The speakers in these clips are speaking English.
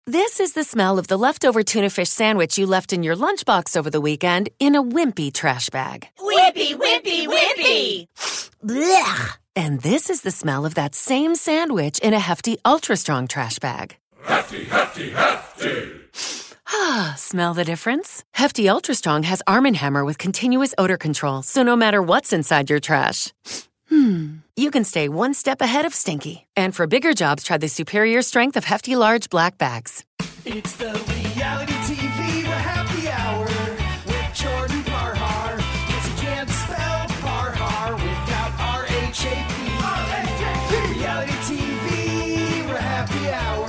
This is the smell of the leftover tuna fish sandwich you left in your lunchbox over the weekend in a wimpy trash bag. Wimpy, wimpy, wimpy! Blech! And this is the smell of that same sandwich in a Hefty Ultra Strong trash bag. Hefty, hefty, hefty! Ah, smell the difference? Hefty Ultra Strong has Arm & Hammer with continuous odor control, so no matter what's inside your trash, you can stay one step ahead of stinky. And for bigger jobs, try the superior strength of Hefty Large Black Bags. It's the reality TV happy hour with Jordan Parhar. 'Cause you can't spell Parhar without R-H-A-P. Reality TV happy hour.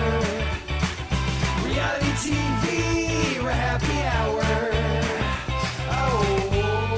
Reality TV happy hour. Oh,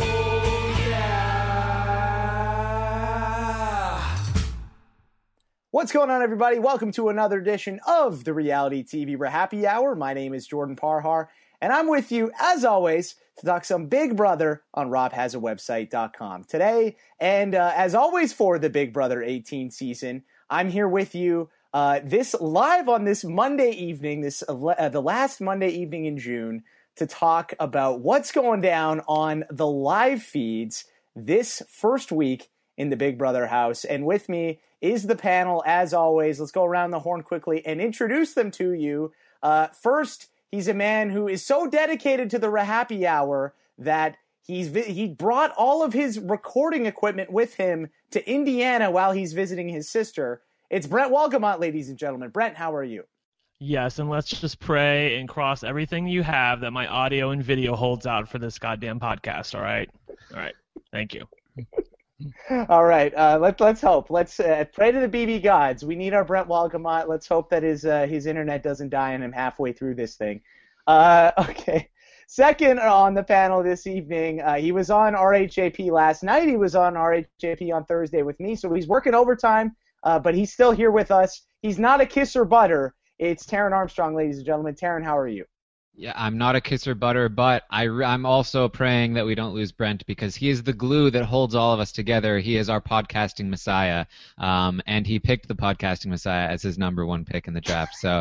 yeah. What's going on, everybody? Welcome to another edition of the Reality TV Happy Hour. My name is Jordan Parhar, and I'm with you, as always, to talk some Big Brother on robhasawebsite.com. Today, and as always for the Big Brother 18 season, I'm here with you this live on this Monday evening, the last Monday evening in June, to talk about what's going down on the live feeds this first week in the Big Brother house. And with me is the panel, as always. Let's go around the horn quickly and introduce them to you. First, he's a man who is so dedicated to the Happy Hour that he brought all of his recording equipment with him to Indiana while he's visiting his sister. It's Brent Walgamont, ladies and gentlemen. Brent, how are you? Yes, and let's just pray and cross everything you have that my audio and video holds out for this goddamn podcast, all right? All right, thank you. All right, let's hope. Let's pray to the BB gods. We need our Brent Walgamont. Let's hope that his internet doesn't die on him halfway through this thing. Okay. Second on the panel this evening, he was on RHAP last night. He was on RHAP on Thursday with me, so he's working overtime, but he's still here with us. He's not a kisser butter. It's Taran Armstrong, ladies and gentlemen. Taran, how are you? Yeah, I'm not a kisser butter, but I'm also praying that we don't lose Brent because he is the glue that holds all of us together. He is our podcasting messiah, and he picked the podcasting messiah as his number one pick in the draft. So,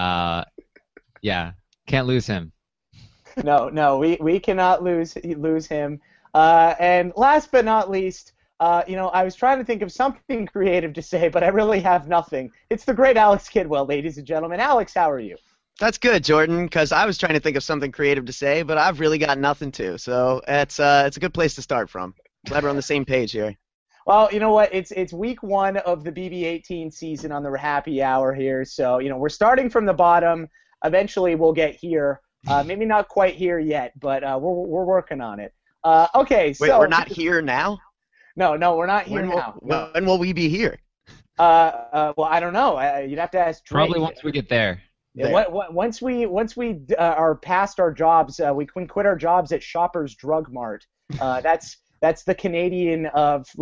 yeah, can't lose him. No, we cannot lose him. And last but not least, I was trying to think of something creative to say, but I really have nothing. It's the great Alex Kidwell, ladies and gentlemen. Alex, how are you? That's good, Jordan, because I was trying to think of something creative to say, but I've really got nothing to. So it's a good place to start from. Glad we're on the same page here. Well, you know what? It's week one of the BB18 season on the Happy Hour here. So, we're starting from the bottom. Eventually, we'll get here. Maybe not quite here yet, but we're working on it. Okay, so... Wait, we're not here now? No, we're not here now. When will we be here? Well, I don't know. You'd have to ask Drake. Probably once we get there. Yeah, once we are past our jobs, we can quit our jobs at Shoppers Drug Mart. That's the Canadian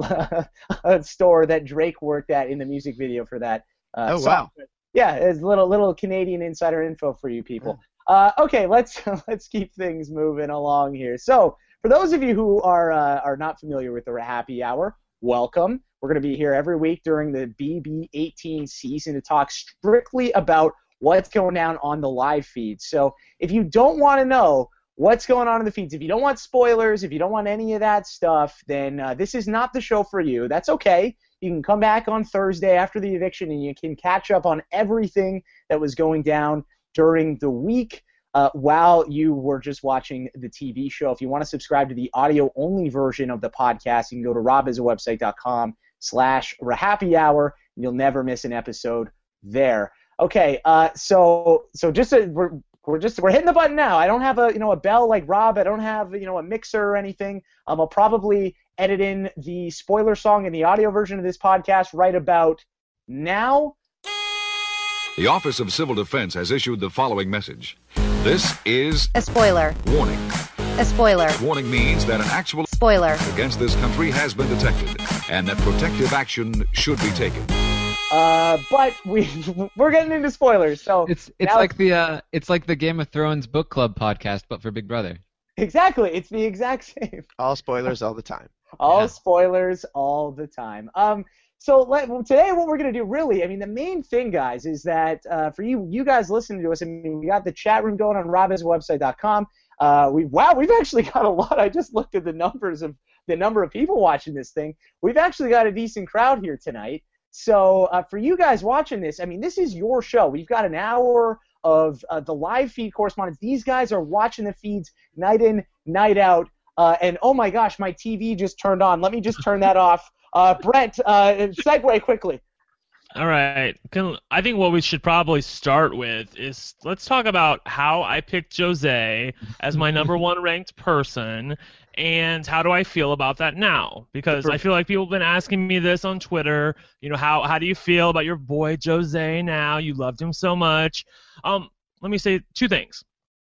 store that Drake worked at in the music video for that. Wow! Yeah, it's little Canadian insider info for you people. Okay, let's keep things moving along here. So, for those of you who are not familiar with the Happy Hour, welcome. We're going to be here every week during the BB18 season to talk strictly about what's going down on the live feed. So if you don't want to know what's going on in the feeds, if you don't want spoilers, if you don't want any of that stuff, then this is not the show for you. That's okay. You can come back on Thursday after the eviction and you can catch up on everything that was going down during the week while you were just watching the TV show. If you want to subscribe to the audio-only version of the podcast, you can go to robhasawebsite.com/happyhour and you'll never miss an episode there. Okay, so just we're hitting the button now. I don't have a bell like Rob. I don't have a mixer or anything. I'll probably edit in the spoiler song in the audio version of this podcast right about now. The Office of Civil Defense has issued the following message. This is a spoiler. Warning. A spoiler. Warning means that an actual spoiler against this country has been detected and that protective action should be taken. But we're getting into spoilers, so it's like the Game of Thrones book club podcast, but for Big Brother. Exactly, it's the exact same. All spoilers all the time. Spoilers all the time. So today what we're going to do really, I mean, the main thing, guys, is that for you guys listening to us, I mean, we got the chat room going on robhasawebsite.com. We've actually got a lot. I just looked at the number of people watching this thing. We've actually got a decent crowd here tonight. So for you guys watching this, I mean, this is your show. We've got an hour of the live feed correspondence. These guys are watching the feeds night in, night out. And oh my gosh, my TV just turned on. Let me just turn that off. Brent, segue quickly. All right. I think what we should probably start with is let's talk about how I picked Jose as my number one ranked person, and how do I feel about that now? Because I feel like people have been asking me this on Twitter. You know, how do you feel about your boy Jose now? You loved him so much. Let me say two things.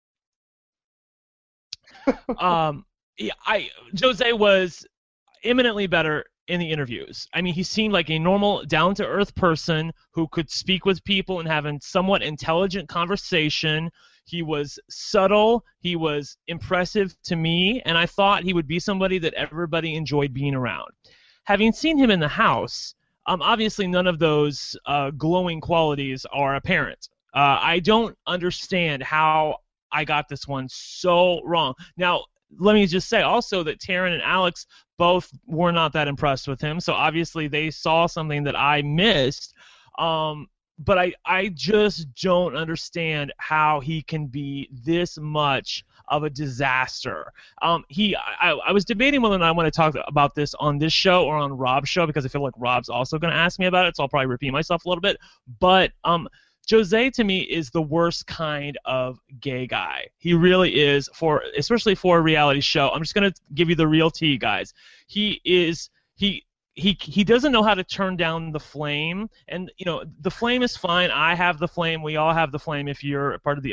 Jose was eminently better in the interviews. I mean, he seemed like a normal, down-to-earth person who could speak with people and have a somewhat intelligent conversation. He was subtle. He was impressive to me, and I thought he would be somebody that everybody enjoyed being around. Having seen him in the house, obviously none of those glowing qualities are apparent. I don't understand how I got this one so wrong. Now, let me just say also that Taryn and Alex both were not that impressed with him, so obviously they saw something that I missed. But I just don't understand how he can be this much of a disaster. I was debating whether or not I want to talk about this on this show or on Rob's show, because I feel like Rob's also going to ask me about it, so I'll probably repeat myself a little bit. But Jose, to me, is the worst kind of gay guy. He really is, especially for a reality show. I'm just going to give you the real tea, guys. He doesn't know how to turn down the flame. And, you know, the flame is fine. I have the flame. We all have the flame if you're a part of the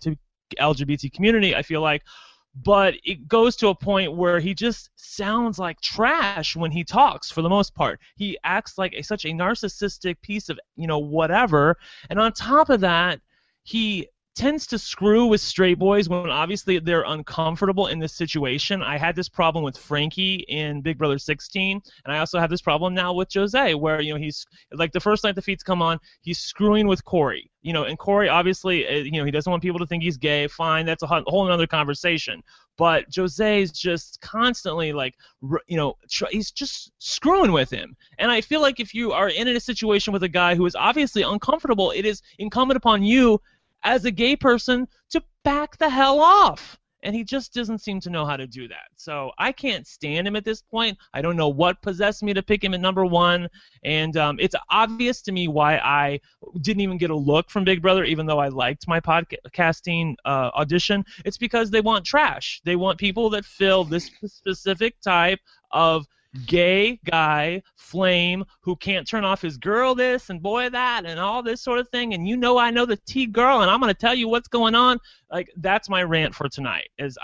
LGBT community, I feel like. But it goes to a point where he just sounds like trash when he talks, for the most part. He acts like such a narcissistic piece of, you know, whatever. And on top of that, he tends to screw with straight boys when obviously they're uncomfortable in this situation. I had this problem with Frankie in Big Brother 16, and I also have this problem now with Jose, where, you know, he's like the first night the feeds come on, he's screwing with Corey. You know, and Corey obviously, you know, he doesn't want people to think he's gay. Fine, that's a whole other conversation. But Jose's just constantly like, you know, he's just screwing with him. And I feel like if you are in a situation with a guy who is obviously uncomfortable, it is incumbent upon you as a gay person to back the hell off. And he just doesn't seem to know how to do that. So I can't stand him at this point. I don't know what possessed me to pick him at number one. And it's obvious to me why I didn't even get a look from Big Brother, even though I liked my podcasting audition. It's because they want trash. They want people that fill this specific type of gay guy flame who can't turn off his girl this and boy that and all this sort of thing. And you know, I know the T girl, and I'm going to tell you what's going on. Like, that's my rant for tonight. Is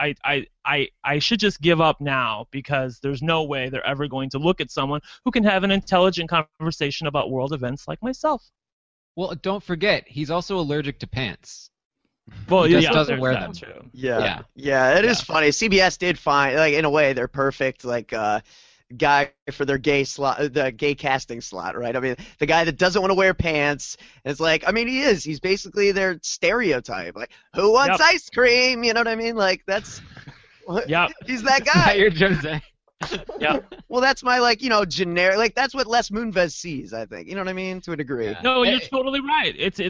I should just give up now, because there's no way they're ever going to look at someone who can have an intelligent conversation about world events like myself. Well, don't forget, he's also allergic to pants. Well, he just yeah, doesn't wear them. Too. Yeah. It is funny. CBS did find, like, in a way, they're perfect. Like, guy for their gay slot, the gay casting slot, right? I mean, the guy that doesn't want to wear pants. And it's like, I mean, he's basically their stereotype. Like, who wants ice cream? You know what I mean? Like, that's, he's that guy. You're Jose. Yeah. Well, that's my, like, you know, generic, like, that's what Les Moonves sees, I think. You know what I mean? To a degree. Yeah. No, you're totally right. It's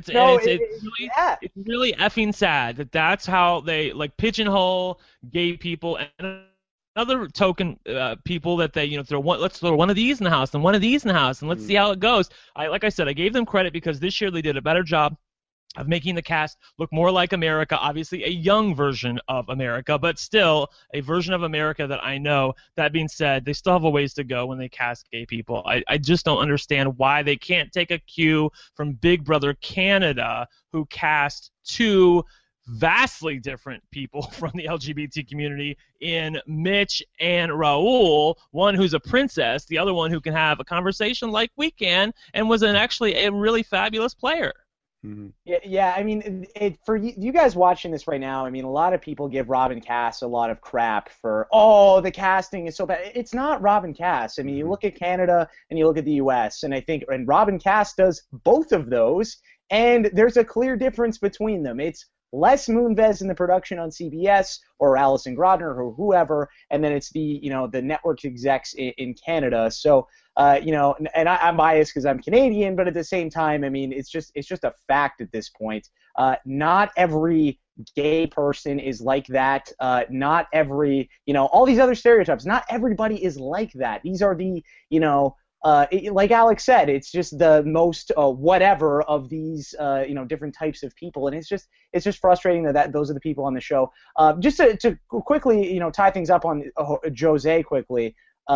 really effing sad that that's how they, like, pigeonhole gay people and other token people that they, you know, let's throw one of these in the house and one of these in the house and let's see how it goes. Like I said, I gave them credit because this year they did a better job of making the cast look more like America, obviously a young version of America, but still a version of America that I know. That being said, they still have a ways to go when they cast gay people. I just don't understand why they can't take a cue from Big Brother Canada, who cast two vastly different people from the LGBT community in Mitch and Raul, one who's a princess, the other one who can have a conversation like we can, and was actually a really fabulous player. Yeah. I mean, for you guys watching this right now, I mean, a lot of people give Robin Cass a lot of crap for, the casting is so bad. It's not Robin Cass. I mean, you look at Canada and you look at the U.S., and and Robin Cass does both of those, and there's a clear difference between them. It's Les Moonves in the production on CBS or Alison Grodner or whoever, and then it's the network execs in Canada. So and I'm biased because I'm Canadian, but at the same time, I mean, it's just a fact at this point. Not every gay person is like that. Not every all these other stereotypes. Not everybody is like that. These are the like Alex said, it's just the most whatever of these different types of people, and it's just frustrating that those are the people on the show. Just to quickly tie things up on Jose quickly.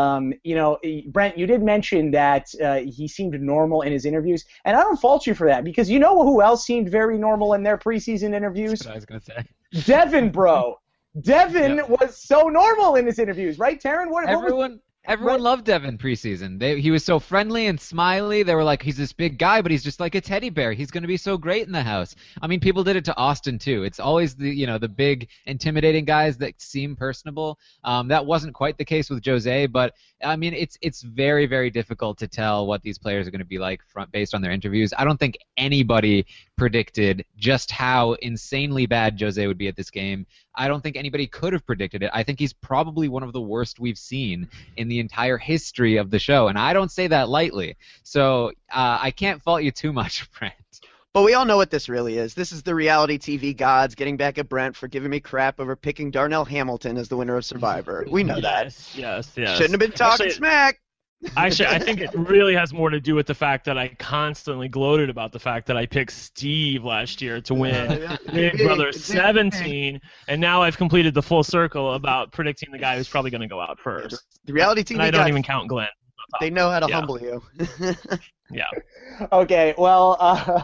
Brent, you did mention that he seemed normal in his interviews, and I don't fault you for that, because you know who else seemed very normal in their preseason interviews? That's what I was gonna say. Devin, bro. Devin was so normal in his interviews, right, Taryn? Everyone loved Devin preseason. He was so friendly and smiley. They were like, he's this big guy, but he's just like a teddy bear. He's going to be so great in the house. I mean, people did it to Austin too. It's always the big, intimidating guys that seem personable. That wasn't quite the case with Jose, but I mean, it's very, very difficult to tell what these players are going to be like based on their interviews. I don't think anybody predicted just how insanely bad Jose would be at this game. I don't think anybody could have predicted it. I think he's probably one of the worst we've seen in the entire history of the show, and I don't say that lightly. So I can't fault you too much, Brent. But we all know what this really is. This is the reality TV gods getting back at Brent for giving me crap over picking Darnell Hamilton as the winner of Survivor. We know that. Yes. Shouldn't have been talking smack. Actually, I think it really has more to do with the fact that I constantly gloated about the fact that I picked Steve last year to win Big Brother 17, and now I've completed the full circle about predicting the guy who's probably going to go out first. The reality TV and I don't even count Glenn. They know how to humble you. Yeah. Okay, well,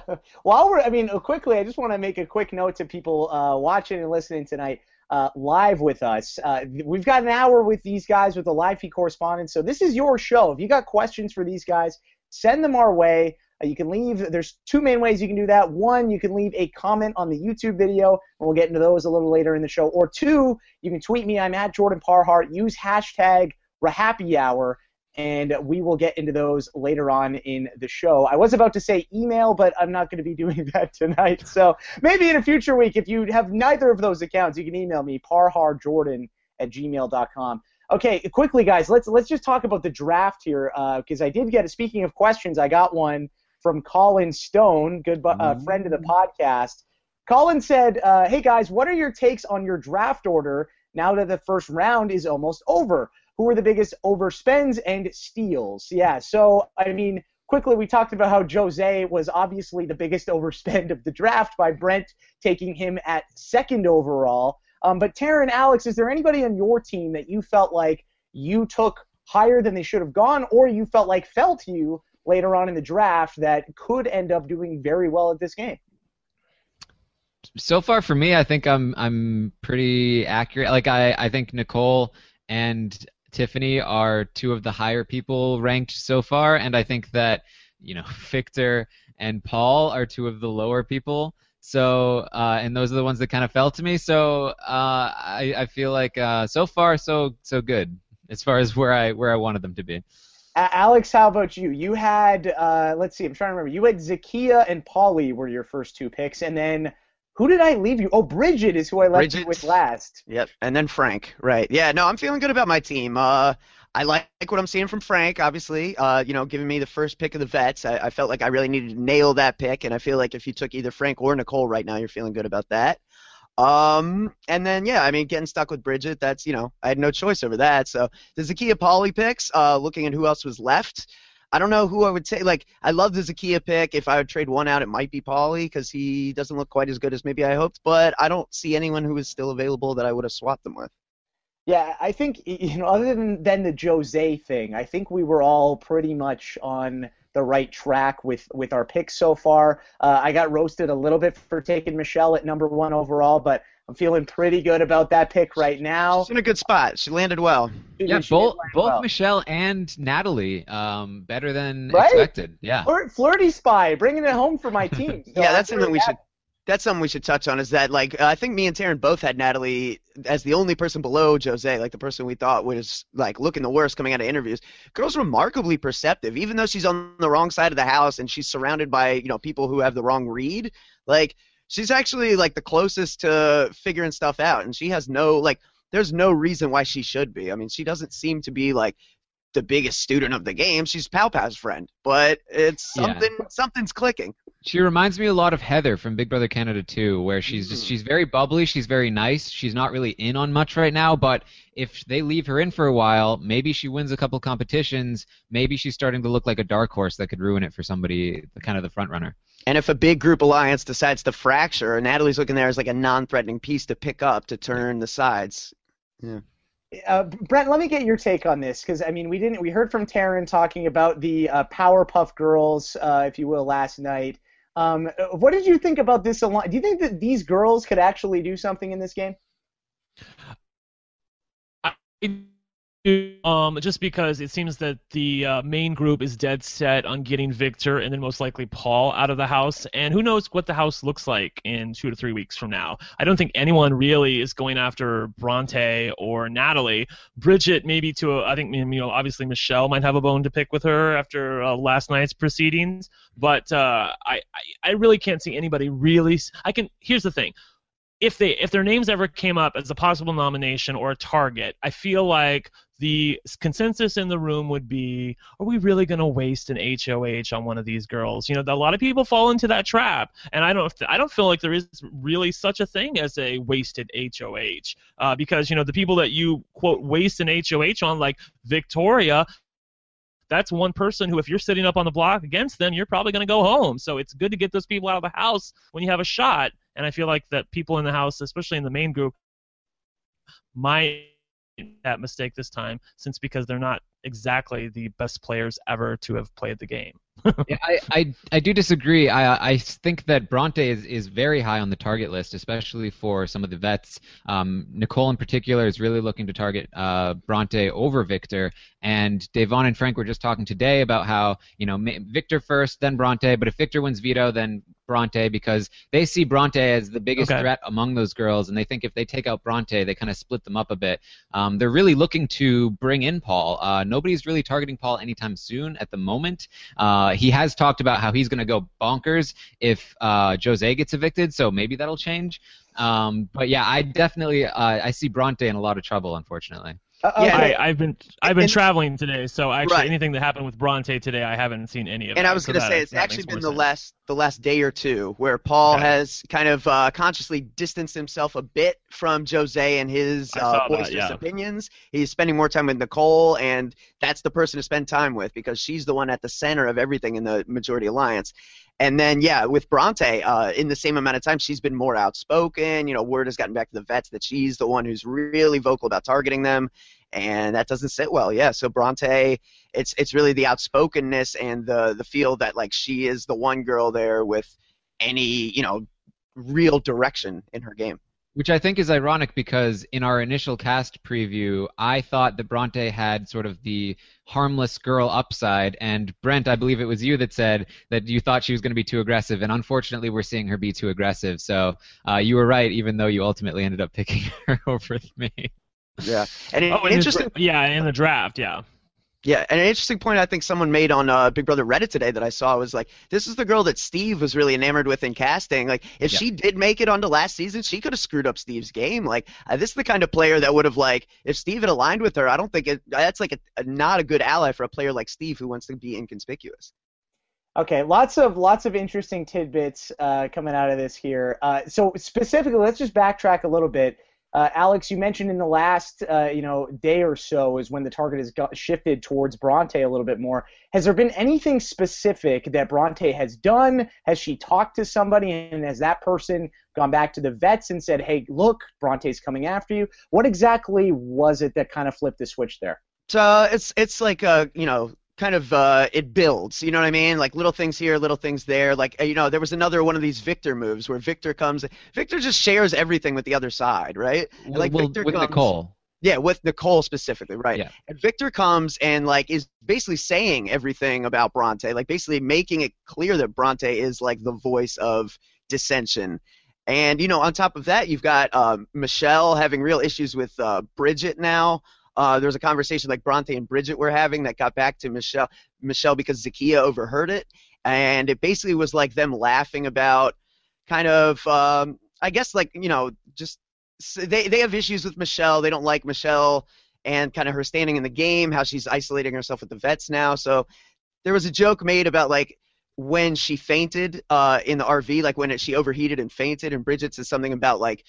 quickly, I just want to make a quick note to people watching and listening tonight. Live with us. We've got an hour with these guys with the live feed correspondence, so this is your show. If you got questions for these guys, send them our way. You can leave, there's two main ways you can do that. One, you can leave a comment on the YouTube video, and we'll get into those a little later in the show. Or two, you can tweet me. I'm at Jordan Parhart. Use hashtag #RaHappyHour, and we will get into those later on in the show. I was about to say email, but I'm not going to be doing that tonight. So maybe in a future week, if you have neither of those accounts, you can email me, parharjordan@gmail.com. Okay, quickly, guys, let's just talk about the draft here, because I did get, speaking of questions, I got one from Colin Stone, good friend of the podcast. Colin said, hey, guys, what are your takes on your draft order now that the first round is almost over? Who are the biggest overspends and steals? Yeah, so, I mean, quickly, we talked about how Jose was obviously the biggest overspend of the draft by Brent taking him at second overall. But Taryn, Alex, is there anybody on your team that you felt like you took higher than they should have gone, or you felt like fell to you later on in the draft that could end up doing very well at this game? So far for me, I think I'm pretty accurate. Like I think Nicole and Tiffany are two of the higher people ranked so far, and I think that Victor and Paul are two of the lower people. So and those are the ones that kind of fell to me. So I feel like so far so good as far as where I wanted them to be. Alex, how about you? You had let's see, I'm trying to remember. You had Zakiya and Paulie were your first two picks, and then who did I leave you? Oh, Bridget is who I left you with last. Yep, and then Frank. Right. Yeah, no, I'm feeling good about my team. I like what I'm seeing from Frank, obviously. Giving me the first pick of the vets. I felt like I really needed to nail that pick, and I feel like if you took either Frank or Nicole right now, you're feeling good about that. And then, yeah, I mean, getting stuck with Bridget, that's, I had no choice over that. So the Zakiya Paulie picks, looking at who else was left, I don't know who I would say. Like, I love the Zakiya pick. If I would trade one out, it might be Paulie because he doesn't look quite as good as maybe I hoped. But I don't see anyone who is still available that I would have swapped them with. Yeah, I think, other than the Jose thing, I think we were all pretty much on the right track with our picks so far. I got roasted a little bit for taking Michelle at number 1 overall, but I'm feeling pretty good about that pick right now. She's in a good spot. She landed well. Yeah, She did land both well. Michelle and Natalie, better than Right? expected. Yeah. Flirty spy, bringing it home for my team. So Yeah, I'm that's very something we happy. should. That's something we should touch on. Is that like I think me and Taryn both had Natalie as the only person below Jose, like the person we thought was like looking the worst coming out of interviews. Girl's remarkably perceptive, even though she's on the wrong side of the house and she's surrounded by people who have the wrong read. Like she's actually like the closest to figuring stuff out, and she has there's no reason why she should be. I mean, she doesn't seem to be like the biggest student of the game. She's Pal Pal's friend, but it's something's clicking. She reminds me a lot of Heather from Big Brother Canada 2, where she's very bubbly, she's very nice, she's not really in on much right now, but if they leave her in for a while, maybe she wins a couple competitions, maybe she's starting to look like a dark horse that could ruin it for somebody, kind of the front runner. And if a big group alliance decides to fracture, Natalie's looking there as like a non-threatening piece to pick up to turn the sides. Yeah. Brent, let me get your take on this, because I mean we heard from Taryn talking about the Powerpuff Girls, if you will, last night. What did you think about this alliance? Do you think that these girls could actually do something in this game? Just because it seems that the main group is dead set on getting Victor and then most likely Paul out of the house, and who knows what the house looks like in 2 to 3 weeks from now. I don't think anyone really is going after Bronte or Natalie. Bridget maybe I think obviously Michelle might have a bone to pick with her after last night's proceedings, but I really can't see anybody really. Here's the thing. If their names ever came up as a possible nomination or a target, I feel like the consensus in the room would be, are we really going to waste an HOH on one of these girls? A lot of people fall into that trap, and I don't feel like there is really such a thing as a wasted HOH, because the people that you quote waste an HOH on, like Victoria, that's one person who, if you're sitting up on the block against them, you're probably going to go home. So it's good to get those people out of the house when you have a shot. And I feel like that people in the house, especially in the main group, might make that mistake this time, because they're not exactly the best players ever to have played the game. Yeah, I do disagree. I think that Bronte is very high on the target list, especially for some of the vets. Nicole in particular is really looking to target Bronte over Victor. And Devon and Frank were just talking today about how, Victor first, then Bronte. But if Victor wins veto, then Bronte, because they see Bronte as the biggest threat among those girls, and they think if they take out Bronte, they kind of split them up a bit. They're really looking to bring in Paul. Nobody's really targeting Paul anytime soon at the moment. He has talked about how he's going to go bonkers if Jose gets evicted, so maybe that'll change. But yeah, I definitely I see Bronte in a lot of trouble, unfortunately. Yeah, I've been traveling today, so actually anything that happened with Bronte today, I haven't seen any of it. And I was going to say, it's actually been the last day or two where Paul has kind of consciously distanced himself a bit from Jose and his boisterous opinions. He's spending more time with Nicole, and that's the person to spend time with because she's the one at the center of everything in the Majority Alliance. And then, with Bronte, in the same amount of time, she's been more outspoken. Word has gotten back to the vets that she's the one who's really vocal about targeting them, and that doesn't sit well. Yeah, so Bronte, it's really the outspokenness and the feel that, like, she is the one girl there with any, real direction in her game. Which I think is ironic because in our initial cast preview, I thought that Bronte had sort of the harmless girl upside, and Brent, I believe it was you that said that you thought she was going to be too aggressive, and unfortunately we're seeing her be too aggressive. So you were right, even though you ultimately ended up picking her over me. Yeah, and in the draft, yeah. Yeah, and an interesting point I think someone made on Big Brother Reddit today that I saw was like, this is the girl that Steve was really enamored with in casting. Like, if she did make it onto last season, she could have screwed up Steve's game. Like, this is the kind of player that would have, like, if Steve had aligned with her, I don't think that's like not a good ally for a player like Steve who wants to be inconspicuous. Okay, lots of interesting tidbits coming out of this here. So specifically, let's just backtrack a little bit. Alex, you mentioned in the last day or so is when the target has shifted towards Bronte a little bit more. Has there been anything specific that Bronte has done? Has she talked to somebody, and has that person gone back to the vets and said, hey, look, Bronte's coming after you? What exactly was it that kind of flipped the switch there? So it's like kind of it builds, you know what I mean? Like little things here, little things there. Like there was another one of these Victor moves where Victor just shares everything with the other side, right? And, like Victor with comes, Nicole. Yeah, with Nicole specifically, right? Yeah. And Victor comes and like is basically saying everything about Bronte, like basically making it clear that Bronte is like the voice of dissension. And on top of that, you've got Michelle having real issues with Bridget now. There was a conversation like Bronte and Bridget were having that got back to Michelle because Zakiya overheard it, and it basically was like them laughing about kind of I guess like just they have issues with Michelle. They don't like Michelle and kind of her standing in the game, how she's isolating herself with the vets now. So there was a joke made about like when she fainted in the RV, like when she overheated and fainted, and Bridget says something about like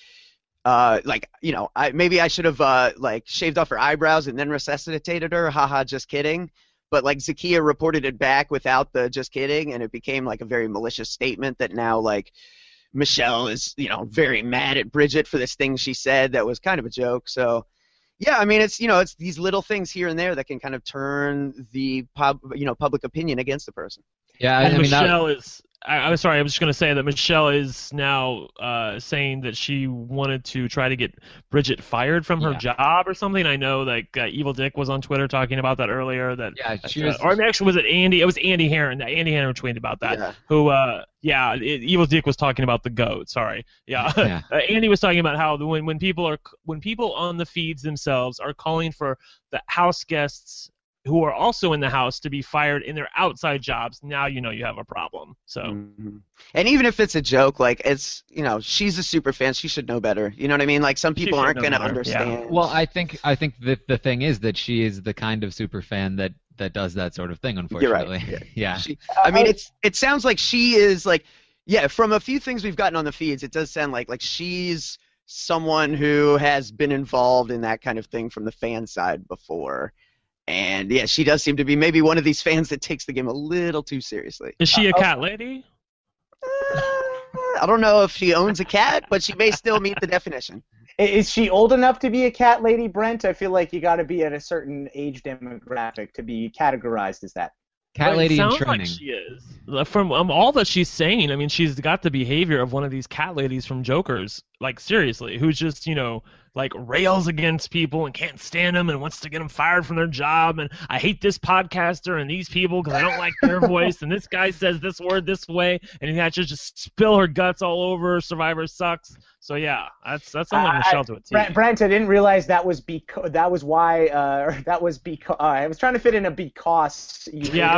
maybe I should have like shaved off her eyebrows and then resuscitated her. Haha, just kidding. But like Zakiya reported it back without the just kidding, and it became like a very malicious statement that now like Michelle is very mad at Bridget for this thing she said that was kind of a joke. So yeah, I mean it's it's these little things here and there that can kind of turn the public opinion against the person. Yeah, and Michelle is. I'm sorry. I was just going to say that Michelle is now saying that she wanted to try to get Bridget fired from her job or something. I know like Evil Dick was on Twitter talking about that earlier. That she was. Or actually, was it Andy? It was Andy Heron. Andy Heron tweeted about that. Yeah. Who? Evil Dick was talking about the goat. Sorry. Yeah. Andy was talking about how when people on the feeds themselves are calling for the house guests who are also in the house to be fired in their outside jobs, now you have a problem. So, and even if it's a joke, like it's she's a super fan, she should know better. You know what I mean? Like some people aren't going to understand. Yeah. Well, I think that the thing is that she is the kind of super fan that does that sort of thing. Unfortunately, you're right. Yeah. I mean, it sounds like she is like from a few things we've gotten on the feeds, it does sound like she's someone who has been involved in that kind of thing from the fan side before. And yeah, she does seem to be maybe one of these fans that takes the game a little too seriously. Is she a cat lady? I don't know if she owns a cat, but she may still meet the definition. Is she old enough to be a cat lady, Brent? I feel like you got to be at a certain age demographic to be categorized as that. Cat lady in training. training. Like she is. From all that she's saying, I mean, she's got the behavior of one of these cat ladies from Jokers. Like seriously, who's just like rails against people and can't stand them and wants to get them fired from their job. And I hate this podcaster and these people because I don't like their voice. And this guy says this word this way, and he had to just spill her guts all over. Survivor sucks. So yeah, that's something Michelle to a T. Brent, I didn't realize that was why I was trying to fit in a because.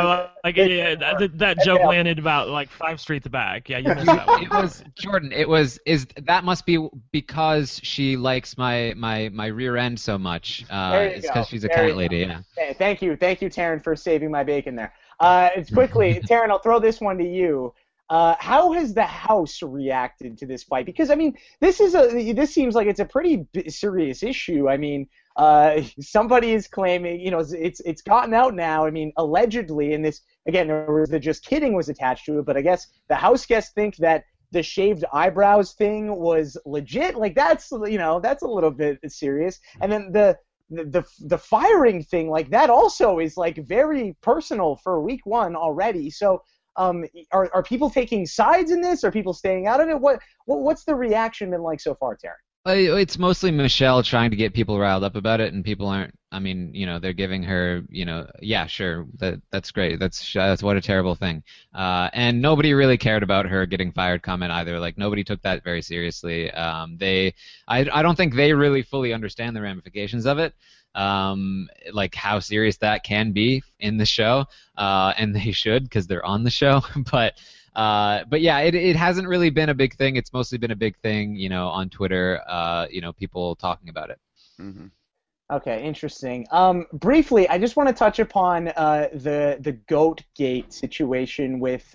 That joke landed about like 5 streets back. Yeah, you missed that one. It was Jordan. That must be because she likes my rear end so much. It's because she's a cat lady. Yeah. Thank you, Taryn, for saving my bacon there. It's quickly, Taryn, I'll throw this one to you. How has the House reacted to this fight? Because I mean, this seems like it's a pretty serious issue. I mean, somebody is claiming, it's gotten out now. I mean, allegedly, and this again, there was the just kidding was attached to it, but I guess the House guests think that the shaved eyebrows thing was legit. Like that's a little bit serious. And then the firing thing, like that also is like very personal for week one already. So. Are people taking sides in this? Are people staying out of it? What's the reaction been like so far, Taryn? It's mostly Michelle trying to get people riled up about it, and people aren't. I mean, they're giving her, yeah, sure, that's great. That's what a terrible thing. And nobody really cared about her getting fired comment either. Like nobody took that very seriously. I don't think they really fully understand the ramifications of it. Like how serious that can be in the show, and they should because they're on the show. But yeah, it hasn't really been a big thing. It's mostly been a big thing, on Twitter. People talking about it. Mm-hmm. Okay, interesting. Briefly, I just want to touch upon the GOATgate situation with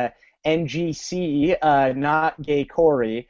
NGC, not Gay Corey.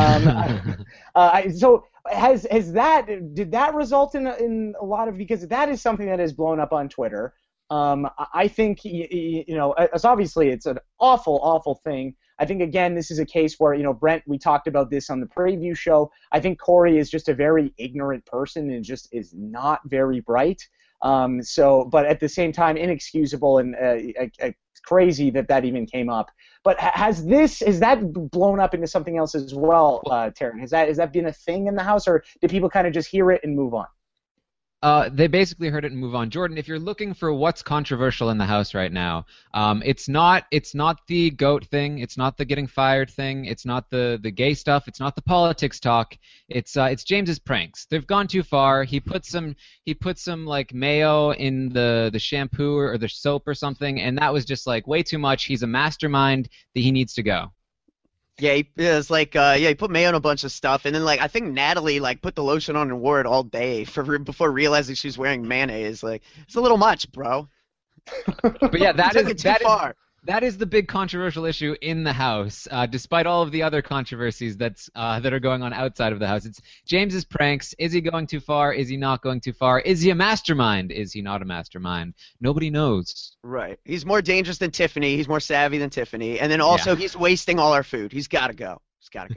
So. Did that result in a lot of, because that is something that has blown up on Twitter. I think it's obviously it's an awful thing. I think again this is a case where Brent, we talked about this on the preview show. I think Corey is just a very ignorant person and just is not very bright. But at the same time, inexcusable and crazy that even came up. But has that blown up into something else as well, Taryn? Has that been a thing in the house, or did people kind of just hear it and move on? They basically heard it and move on. Jordan, if you're looking for what's controversial in the house right now, it's not the GOAT thing, it's not the getting fired thing, it's not the gay stuff, it's not the politics talk. It's James's pranks. They've gone too far. He put some like mayo in the shampoo or the soap or something, and that was just like way too much. He's a mastermind that he needs to go. Yeah, it's like he put mayo on a bunch of stuff, and then like I think Natalie like put the lotion on and wore it all day before realizing she was wearing mayonnaise. Like it's a little much, bro. But yeah, that took it too far. That is the big controversial issue in the house, despite all of the other controversies that are going on outside of the house. It's James's pranks. Is he going too far? Is he not going too far? Is he a mastermind? Is he not a mastermind? Nobody knows. Right. He's more dangerous than Tiffany. He's more savvy than Tiffany. And then also he's wasting all our food. He's got to go.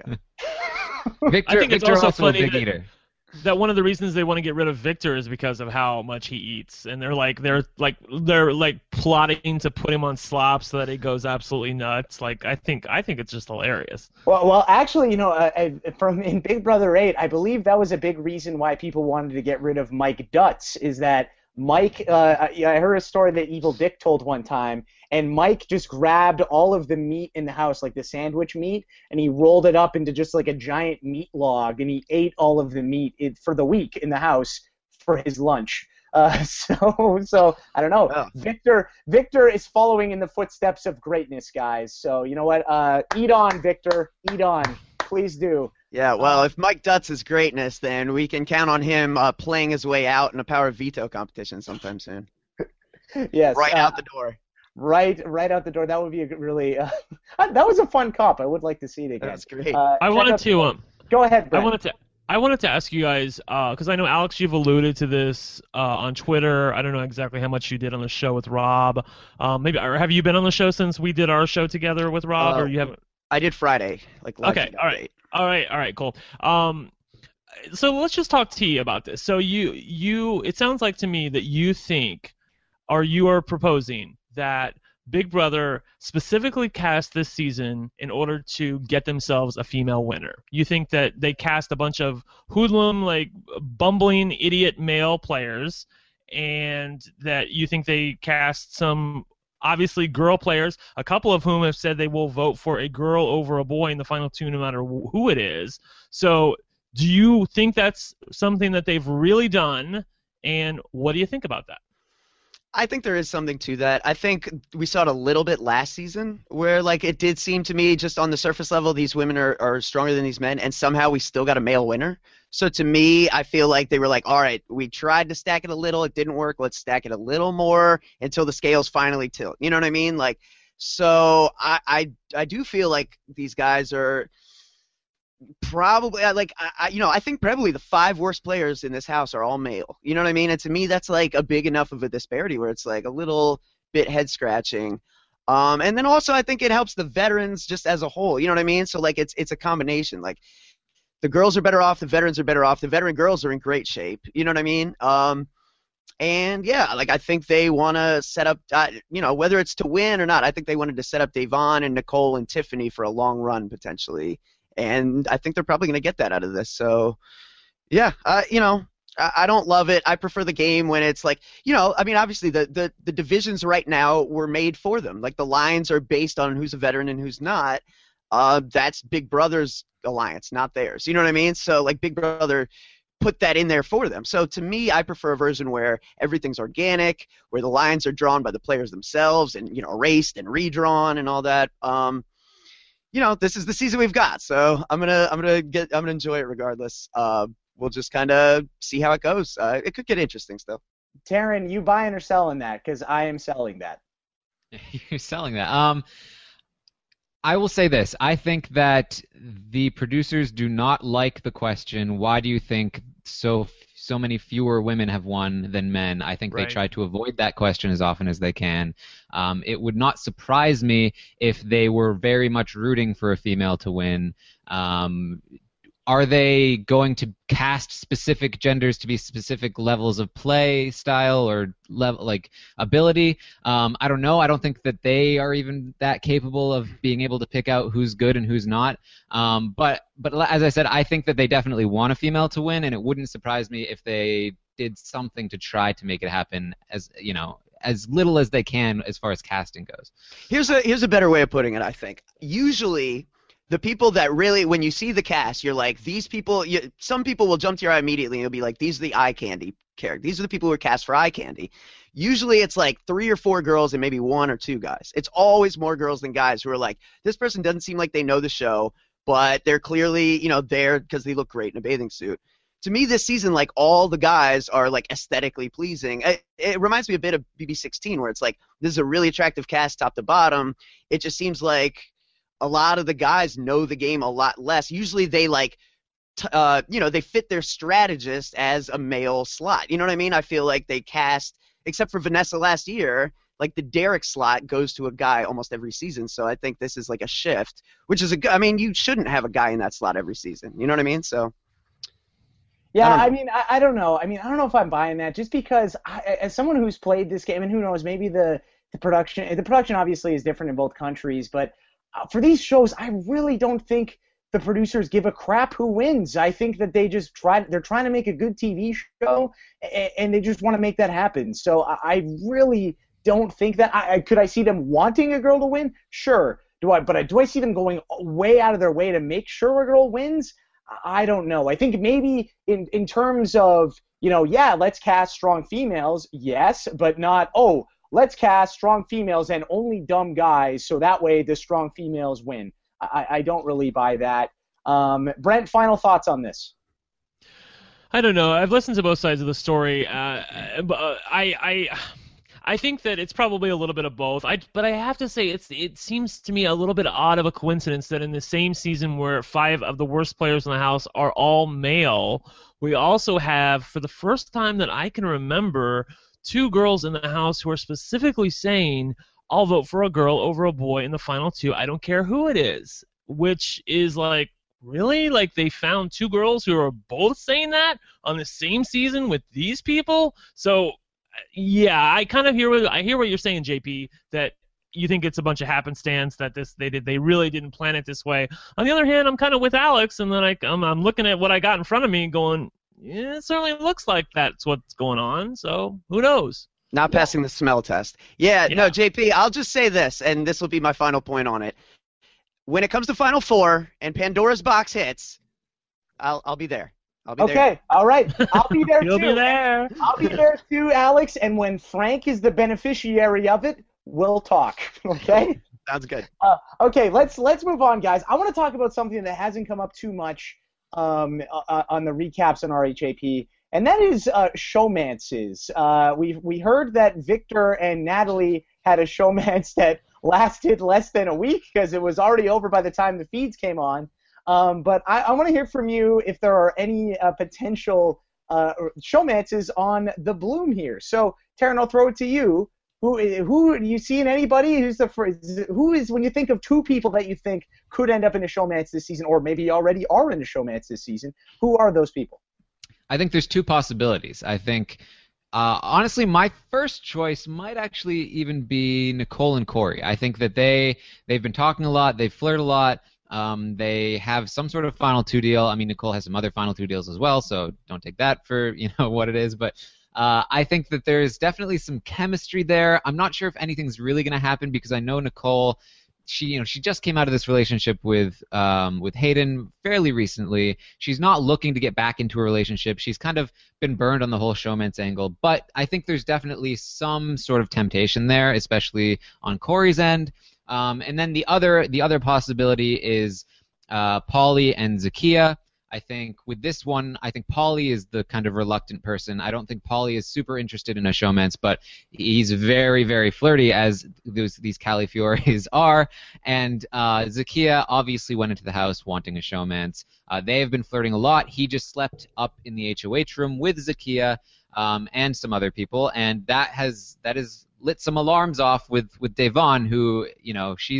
Victor, I think it's Victor also a big funny eater. that one of the reasons they want to get rid of Victor is because of how much he eats, and they're plotting to put him on slop so that he goes absolutely nuts. Like I think it's just hilarious. Well, actually, from in Big Brother 8, I believe that was a big reason why people wanted to get rid of Mike Dutz. Is that Mike? I heard a story that Evil Dick told one time. And Mike just grabbed all of the meat in the house, like the sandwich meat, and he rolled it up into just like a giant meat log, and he ate all of the meat for the week in the house for his lunch. So I don't know. Yeah. Victor is following in the footsteps of greatness, guys. So you know what? Eat on, Victor. Eat on. Please do. Yeah, well, if Mike Dutz is greatness, then we can count on him playing his way out in a power veto competition sometime soon. Yes. Right out the door. Right out the door. That would be a really. That was a fun comp. I would like to see it again. That's great. I wanted to. Go ahead, Brent. I wanted to ask you guys because I know Alex, you've alluded to this on Twitter. I don't know exactly how much you did on the show with Rob. Maybe or have you been on the show since we did our show together with Rob, or you haven't? I did Friday. Okay. All right. Cool. So let's just talk to you about this. So you it sounds like to me that you think, or you are proposing that Big Brother specifically cast this season in order to get themselves a female winner. You think that they cast a bunch of hoodlum, like bumbling idiot male players, and that you think they cast some obviously girl players, a couple of whom have said they will vote for a girl over a boy in the final two no matter who it is. So do you think that's something that they've really done, and what do you think about that? I think there is something to that. I think we saw it a little bit last season where, like, it did seem to me just on the surface level these women are stronger than these men, and somehow we still got a male winner. So to me, I feel like they were like, all right, we tried to stack it a little. It didn't work. Let's stack it a little more until the scales finally tilt. You know what I mean? Like, so I do feel like these guys are probably I think probably the 5 worst players in this house are all male. You know what I mean? And to me, that's like a big enough of a disparity where it's like a little bit head scratching. And then also I think it helps the veterans just as a whole. You know what I mean? So like it's a combination. Like the girls are better off, the veterans are better off. The veteran girls are in great shape. You know what I mean? And yeah, like I think they want to set up, whether it's to win or not, I think they wanted to set up Da'Vonne and Nicole and Tiffany for a long run potentially. And I think they're probably going to get that out of this. So, yeah, I don't love it. I prefer the game when it's like, obviously the divisions right now were made for them. Like the lines are based on who's a veteran and who's not. That's Big Brother's alliance, not theirs. You know what I mean? So, like, Big Brother put that in there for them. So, to me, I prefer a version where everything's organic, where the lines are drawn by the players themselves and, erased and redrawn and all that. This is the season we've got, so I'm gonna enjoy it regardless. We'll just kind of see how it goes. It could get interesting still. Taryn, you buying or selling that? Because I am selling that. You're selling that. I will say this. I think that the producers do not like the question, why do you think so many fewer women have won than men? I think They try to avoid that question as often as they can. It would not surprise me if they were very much rooting for a female to win. Are they going to cast specific genders to be specific levels of play style or level like ability? I don't know. I don't think that they are even that capable of being able to pick out who's good and who's not. But as I said, I think that they definitely want a female to win, and it wouldn't surprise me if they did something to try to make it happen as little as they can as far as casting goes. Here's a better way of putting it, I think. Usually, the people that really, when you see the cast, you're like, these people, some people will jump to your eye immediately and you'll be like, these are the eye candy characters. These are the people who are cast for eye candy. Usually it's like 3 or 4 girls and maybe 1 or 2 guys. It's always more girls than guys who are like, this person doesn't seem like they know the show, but they're clearly, there because they look great in a bathing suit. To me, this season, like, all the guys are, like, aesthetically pleasing. It reminds me a bit of BB16, where it's like, this is a really attractive cast top to bottom. It just seems like a lot of the guys know the game a lot less. Usually they, like, they fit their strategist as a male slot. You know what I mean? I feel like they cast, except for Vanessa last year, like, the Derek slot goes to a guy almost every season. So I think this is, like, a shift, which is you shouldn't have a guy in that slot every season. You know what I mean? So... Yeah, I don't know. I don't know if I'm buying that, just because as someone who's played this game, and who knows, maybe the production obviously is different in both countries, but for these shows, I really don't think the producers give a crap who wins. I think that they're trying to make a good TV show, and they just want to make that happen. So I really don't think that. Could I see them wanting a girl to win? Sure. Do I see them going way out of their way to make sure a girl wins? I don't know. I think maybe in terms of, let's cast strong females, yes, but not, let's cast strong females and only dumb guys, so that way the strong females win. I don't really buy that. Brent, final thoughts on this? I don't know. I've listened to both sides of the story. I think that it's probably a little bit of both. But I have to say, it seems to me a little bit odd of a coincidence that in the same season where 5 of the worst players in the house are all male, we also have, for the first time that I can remember, 2 girls in the house who are specifically saying, I'll vote for a girl over a boy in the final 2. I don't care who it is. Which is like, really? Like, they found 2 girls who are both saying that on the same season with these people? So... yeah, I kind of hear what you're saying, JP, that you think it's a bunch of happenstance, that they really didn't plan it this way. On the other hand, I'm kind of with Alex, and then I'm looking at what I got in front of me and going, yeah, it certainly looks like that's what's going on, so who knows? Not passing the smell test. Yeah, no, JP, I'll just say this, and this will be my final point on it. When it comes to Final Four and Pandora's box hits, I'll be there. Okay, all right. I'll be there, You'll too. be there. I'll be there, too, Alex, and when Frank is the beneficiary of it, we'll talk, okay? Sounds good. Okay, let's move on, guys. I want to talk about something that hasn't come up too much on the recaps on RHAP, and that is showmances. We heard that Victor and Natalie had a showmance that lasted less than a week because it was already over by the time the feeds came on. But I want to hear from you if there are any potential showmances on the bloom here. So, Taryn, I'll throw it to you. Who do you see in anybody? Who is when you think of 2 people that you think could end up in a showmance this season, or maybe already are in a showmance this season? Who are those people? I think there's 2 possibilities. I think, honestly, my first choice might actually even be Nicole and Corey. I think that they've been talking a lot, they've flirted a lot. They have some sort of Final 2 deal. I mean, Nicole has some other Final 2 deals as well, so don't take that for what it is. But I think that there's definitely some chemistry there. I'm not sure if anything's really going to happen because I know Nicole. She just came out of this relationship with Hayden fairly recently. She's not looking to get back into a relationship. She's kind of been burned on the whole showmance angle. But I think there's definitely some sort of temptation there, especially on Corey's end. And then the other possibility is Paulie and Zakia. I think with this one, I think Paulie is the kind of reluctant person. I don't think Paulie is super interested in a showmance, but he's very, very flirty, as these Califiores are. And Zakia obviously went into the house wanting a showmance. They have been flirting a lot. He just slept up in the HOH room with Zakia and some other people, and that has lit some alarms off with Devon, who, she's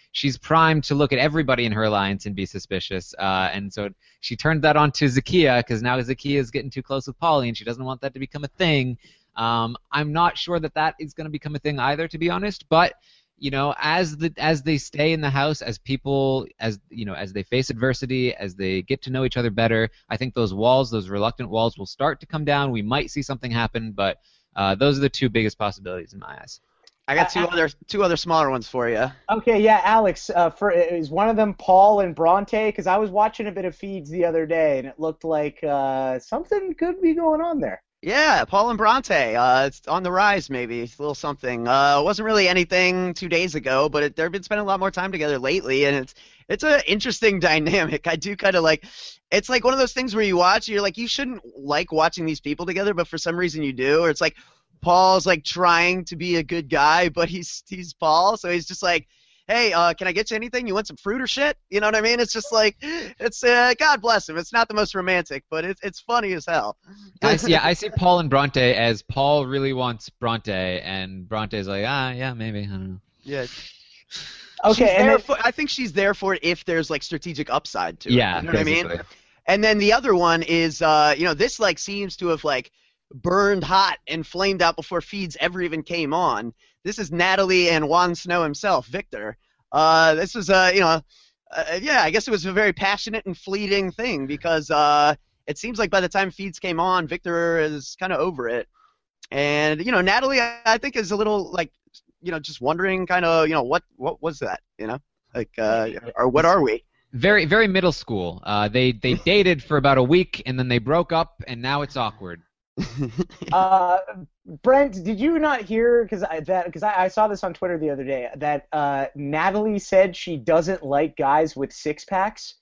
she's primed to look at everybody in her alliance and be suspicious. And so she turned that on to Zakiya, because now Zakiya is getting too close with Paulie, and she doesn't want that to become a thing. I'm not sure that is going to become a thing either, to be honest. But as they stay in the house, as people, as they face adversity, as they get to know each other better, I think those reluctant walls, will start to come down. We might see something happen, but those are the two biggest possibilities in my eyes. I got two other smaller ones for you. Okay, yeah, Alex. Is one of them Paul and Bronte? Because I was watching a bit of feeds the other day, and it looked like something could be going on there. Yeah, Paul and Bronte. It's on the rise, maybe. It's a little something. It wasn't really anything 2 days ago, but they've been spending a lot more time together lately, and it's an interesting dynamic. I do kind of like. It's like one of those things where you watch, you're like, you shouldn't like watching these people together, but for some reason you do. Or it's like Paul's like trying to be a good guy, but he's Paul, so he's just like, hey, can I get you anything? You want some fruit or shit? You know what I mean? It's just like, it's God bless him. It's not the most romantic, but it's funny as hell. I see Paul and Bronte as Paul really wants Bronte, and Bronte's like, yeah, maybe, I don't know. Yeah. Okay, I think she's there for it if there's like strategic upside to it. Yeah, you know what I basically. mean? And then the other one is, this like seems to have like burned hot and flamed out before feeds ever even came on. This is Natalie and Jon Snow himself, Victor. This was, I guess it was a very passionate and fleeting thing because it seems like by the time feeds came on, Victor is kind of over it. And, Natalie, I think, is a little, like, just wondering kind of, what was that, Like, or what are we? Very, very middle school. They dated for about a week, and then they broke up, and now it's awkward. Brent, did you not hear? Because I saw this on Twitter the other day that Natalie said she doesn't like guys with six packs.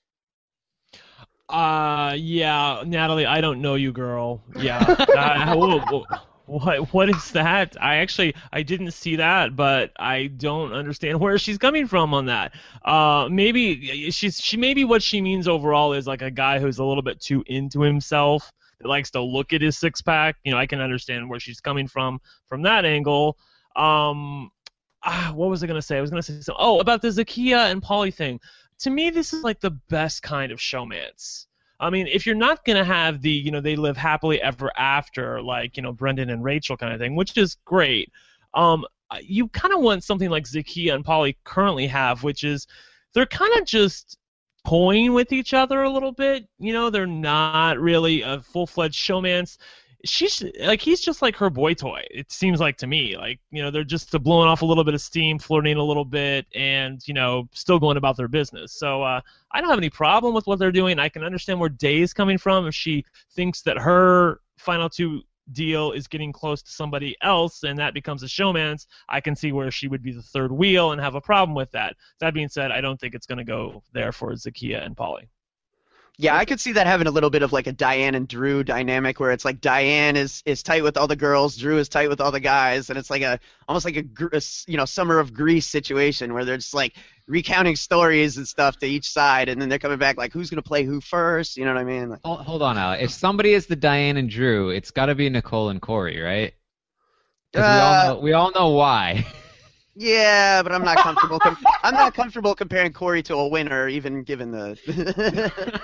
Yeah, Natalie, I don't know you, girl. Yeah. What is that? I didn't see that, but I don't understand where she's coming from on that. Maybe maybe what she means overall is like a guy who's a little bit too into himself, that likes to look at his six-pack. I can understand where she's coming from that angle. What was I going to say? I was going to say something. Oh, about the Zakiya and Paulie thing. To me, this is like the best kind of showmance. I mean, if you're not going to have the, they live happily ever after, like, Brendan and Rachel kind of thing, which is great, you kind of want something like Zakiya and Paulie currently have, which is they're kind of just toying with each other a little bit. They're not really a full-fledged showmance. He's just like her boy toy, it seems like to me. Like, they're just blowing off a little bit of steam, flirting a little bit, and, still going about their business. So I don't have any problem with what they're doing. I can understand where Day's coming from. If she thinks that her Final Two deal is getting close to somebody else and that becomes a showmance, I can see where she would be the third wheel and have a problem with that. That being said, I don't think it's going to go there for Zakiya and Paulie. Yeah, I could see that having a little bit of like a Diane and Drew dynamic where it's like Diane is tight with all the girls, Drew is tight with all the guys, and it's like almost like a Summer of Grease situation where they're just like recounting stories and stuff to each side, and then they're coming back like who's gonna play who first, you know what I mean? Like, hold on, Al. If somebody is the Diane and Drew, it's got to be Nicole and Corey, right? Because we all know why. Yeah, but I'm not comfortable. I'm not comfortable comparing Corey to a winner, even given the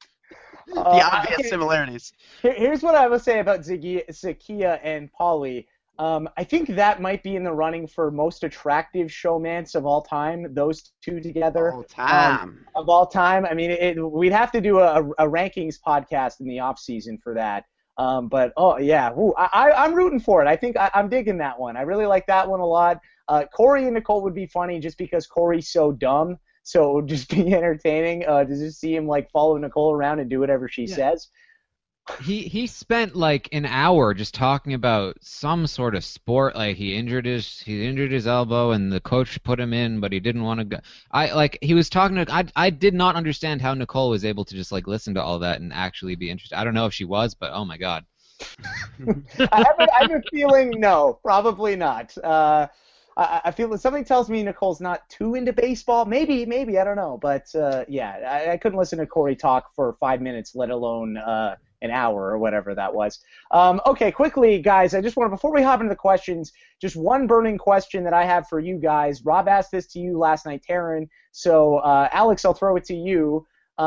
obvious similarities. Here's what I will say about Zakiya and Paulie. I think that might be in the running for most attractive showmance of all time. Those two together. Of all time. I mean, we'd have to do a rankings podcast in the off season for that. But I'm rooting for it. I think I'm digging that one. I really like that one a lot. Corey and Nicole would be funny just because Corey's so dumb. So it would just be entertaining to just see him like follow Nicole around and do whatever she says. He spent like an hour just talking about some sort of sport. Like he injured his elbow and the coach put him in, but he didn't want to go. He was talking to. I did not understand how Nicole was able to just like listen to all that and actually be interested. I don't know if she was, but oh my god. I have a feeling no, probably not. I feel that something tells me Nicole's not too into baseball. Maybe, I don't know. But I couldn't listen to Corey talk for 5 minutes, let alone an hour or whatever that was. Okay, quickly, guys, I just want to, before we hop into the questions, just one burning question that I have for you guys. Rob asked this to you last night, Taryn. So, Alex, I'll throw it to you.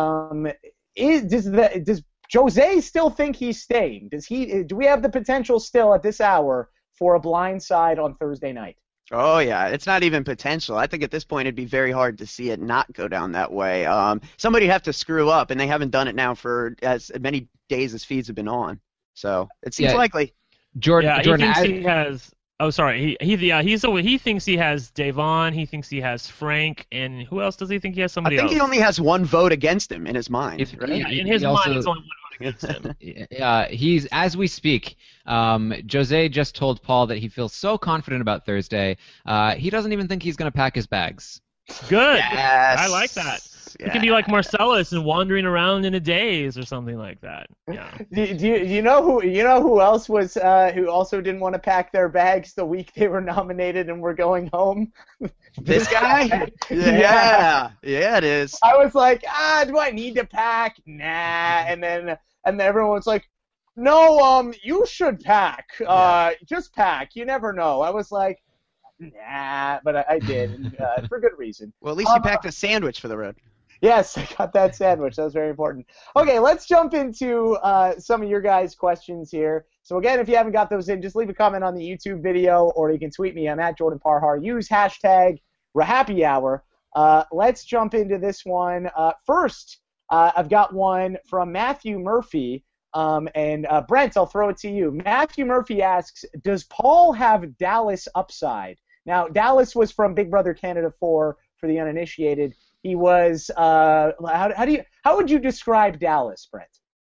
Does Jose still think he's staying? Do we have the potential still at this hour for a blindside on Thursday night? Oh, yeah. It's not even potential. I think at this point it'd be very hard to see it not go down that way. Somebody'd have to screw up, and they haven't done it now for as many days as feeds have been on. So it seems likely. Jordan, he thinks he has. Oh, sorry. He thinks he has Davon. He thinks he has Frank, and who else does he think he has? Somebody else. I think he only has one vote against him in his mind. Right? Yeah, in his mind, it's only one vote against him. He's, as we speak, Jose just told Paul that he feels so confident about Thursday. He doesn't even think he's going to pack his bags. Good. Yes. I like that. Yeah. He could be like Marcellus and wandering around in a daze or something like that. Yeah. Do you know who else was who also didn't want to pack their bags the week they were nominated and were going home? This guy? Yeah, it is. I was like, do I need to pack? Nah. And then everyone was like, no, you should pack. Just pack. You never know. I was like, nah, but I did, and, for good reason. Well, at least you packed a sandwich for the road. Yes, I got that sandwich. That was very important. Okay, let's jump into some of your guys' questions here. So again, if you haven't got those in, just leave a comment on the YouTube video, or you can tweet me. I'm at Jordan Parhar. Use hashtag #RaHappyHour. Let's jump into this one. First, I've got one from Matthew Murphy. And Brent, I'll throw it to you. Matthew Murphy asks, does Paul have Dallas upside? Now, Dallas was from Big Brother Canada 4 for the uninitiated. He was how would you describe Dallas, Brent?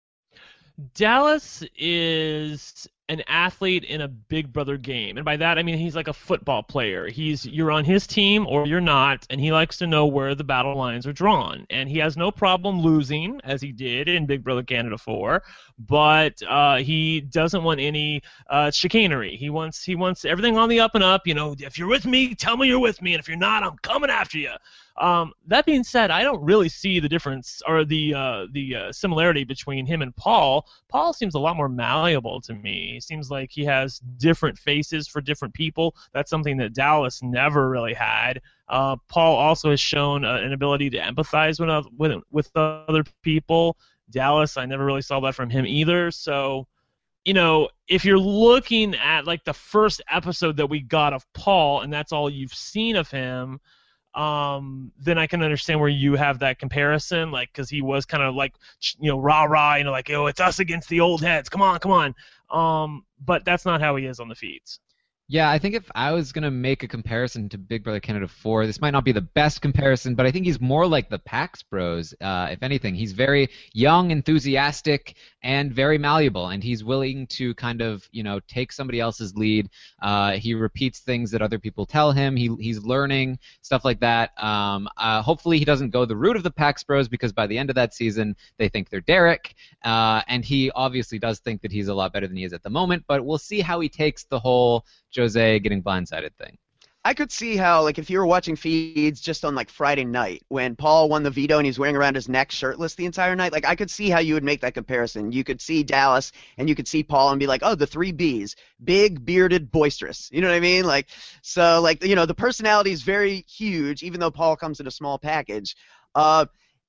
Dallas is an athlete in a Big Brother game, and by that I mean he's like a football player. You're on his team or you're not, and he likes to know where the battle lines are drawn. And he has no problem losing, as he did in Big Brother Canada 4, but he doesn't want any chicanery. He wants everything on the up and up. You know, if you're with me, tell me you're with me, and if you're not, I'm coming after you. That being said, I don't really see the difference or the similarity between him and Paul. Paul seems a lot more malleable to me. He seems like he has different faces for different people. That's something that Dallas never really had. Paul also has shown an ability to empathize with other people. Dallas, I never really saw that from him either. So, you know, if you're looking at like the first episode that we got of Paul, and that's all you've seen of him, then I can understand where you have that comparison, like, because he was kind of like, you know, rah-rah, you know, like, oh, it's us against the old heads, come on. But that's not how he is on the feeds. Yeah, I think if I was going to make a comparison to Big Brother Canada 4, this might not be the best comparison, but I think he's more like the Pax Bros, if anything. He's very young, enthusiastic, and very malleable, and he's willing to kind of, you know, take somebody else's lead. He repeats things that other people tell him. He's learning, stuff like that. Hopefully he doesn't go the route of the Pax Bros, because by the end of that season, they think they're Derek, and he obviously does think that he's a lot better than he is at the moment, but we'll see how he takes the whole Jose getting blindsided thing. I could see how, like, if you were watching feeds just on, like, Friday night when Paul won the veto and he's wearing around his neck shirtless the entire night, like, I could see how you would make that comparison. You could see Dallas and you could see Paul and be like, oh, the 3 Bs, big, bearded, boisterous. You know what I mean? Like, so, like, you know, the personality is very huge, even though Paul comes in a small package. Yeah,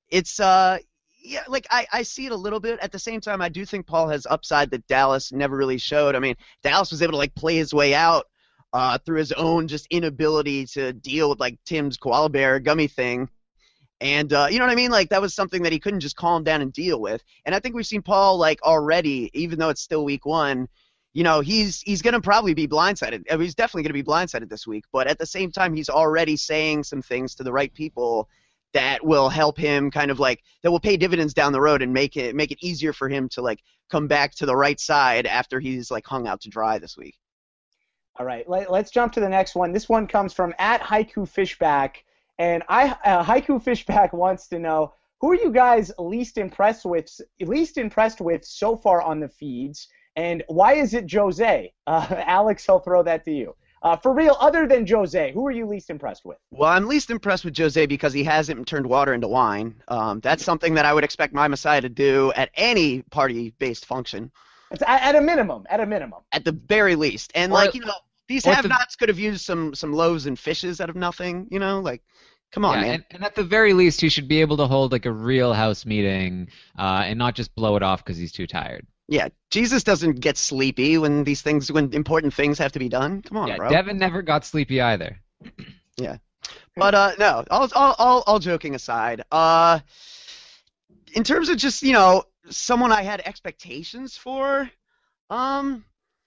like, I see it a little bit. At the same time, I do think Paul has upside that Dallas never really showed. I mean, Dallas was able to, like, play his way out through his own just inability to deal with, like, Tim's koala bear gummy thing. And, you know what I mean? Like, that was something that he couldn't just calm down and deal with. And I think we've seen Paul, like, already, even though it's still week 1, you know, he's going to probably be blindsided. I mean, he's definitely going to be blindsided this week. But at the same time, he's already saying some things to the right people that will help him kind of, like, that will pay dividends down the road and make it easier for him to, like, come back to the right side after he's, like, hung out to dry this week. All right, let's jump to the next one. This one comes from @HaikuFishback, and Haiku Fishback wants to know, who are you guys least impressed with so far on the feeds, and why is it Jose? Alex, I'll throw that to you. For real, other than Jose, who are you least impressed with? Well, I'm least impressed with Jose because he hasn't turned water into wine. That's something that I would expect my Messiah to do at any party-based function. It's at a minimum. At the very least. And, these have-nots could have used some loaves and fishes out of nothing, come on, man. And at the very least, he should be able to hold, a real house meeting and not just blow it off because he's too tired. Yeah, Jesus doesn't get sleepy when important things have to be done. Come on, bro. Devin never got sleepy either. Yeah. But, no, all joking aside, in terms of just, someone I had expectations for, I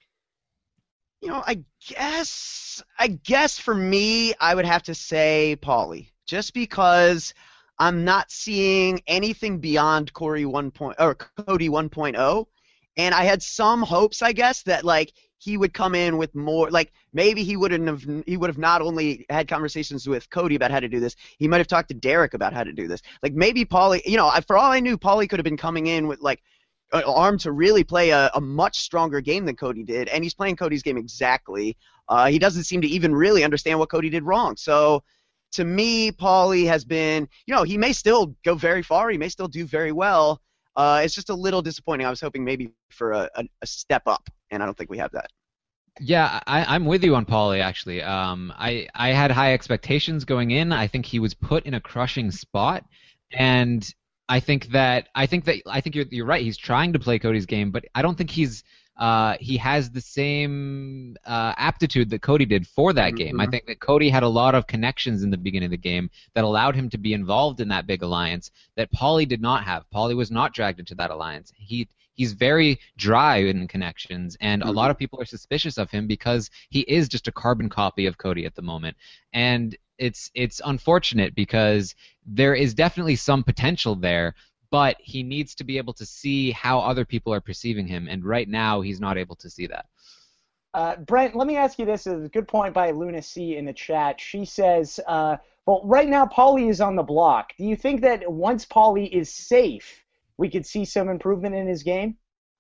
guess for me, I would have to say Paulie, just because I'm not seeing anything beyond Cody 1.0, and I had some hopes, I guess, that he would come in with more, maybe he would have not only had conversations with Cody about how to do this, he might have talked to Derek about how to do this. Maybe Paulie, for all I knew, Paulie could have been coming in with an arm to really play a much stronger game than Cody did, and he's playing Cody's game exactly. He doesn't seem to even really understand what Cody did wrong. So to me, Paulie has been, he may still go very far, he may still do very well. It's just a little disappointing. I was hoping maybe for a step up, and I don't think we have that. Yeah, I'm with you on Paulie, actually. I had high expectations going in. I think he was put in a crushing spot, and I think you're right. He's trying to play Cody's game, but I don't think he has the same aptitude that Cody did for that game. I think that Cody had a lot of connections in the beginning of the game that allowed him to be involved in that big alliance that Paulie did not have. Paulie was not dragged into that alliance. He's very dry in connections, and a lot of people are suspicious of him because he is just a carbon copy of Cody at the moment. And it's unfortunate because there is definitely some potential there, but he needs to be able to see how other people are perceiving him, and right now he's not able to see that. Brent, let me ask you this. It's a good point by Luna C in the chat. She says, well, right now Paulie is on the block. Do you think that once Paulie is safe, we could see some improvement in his game?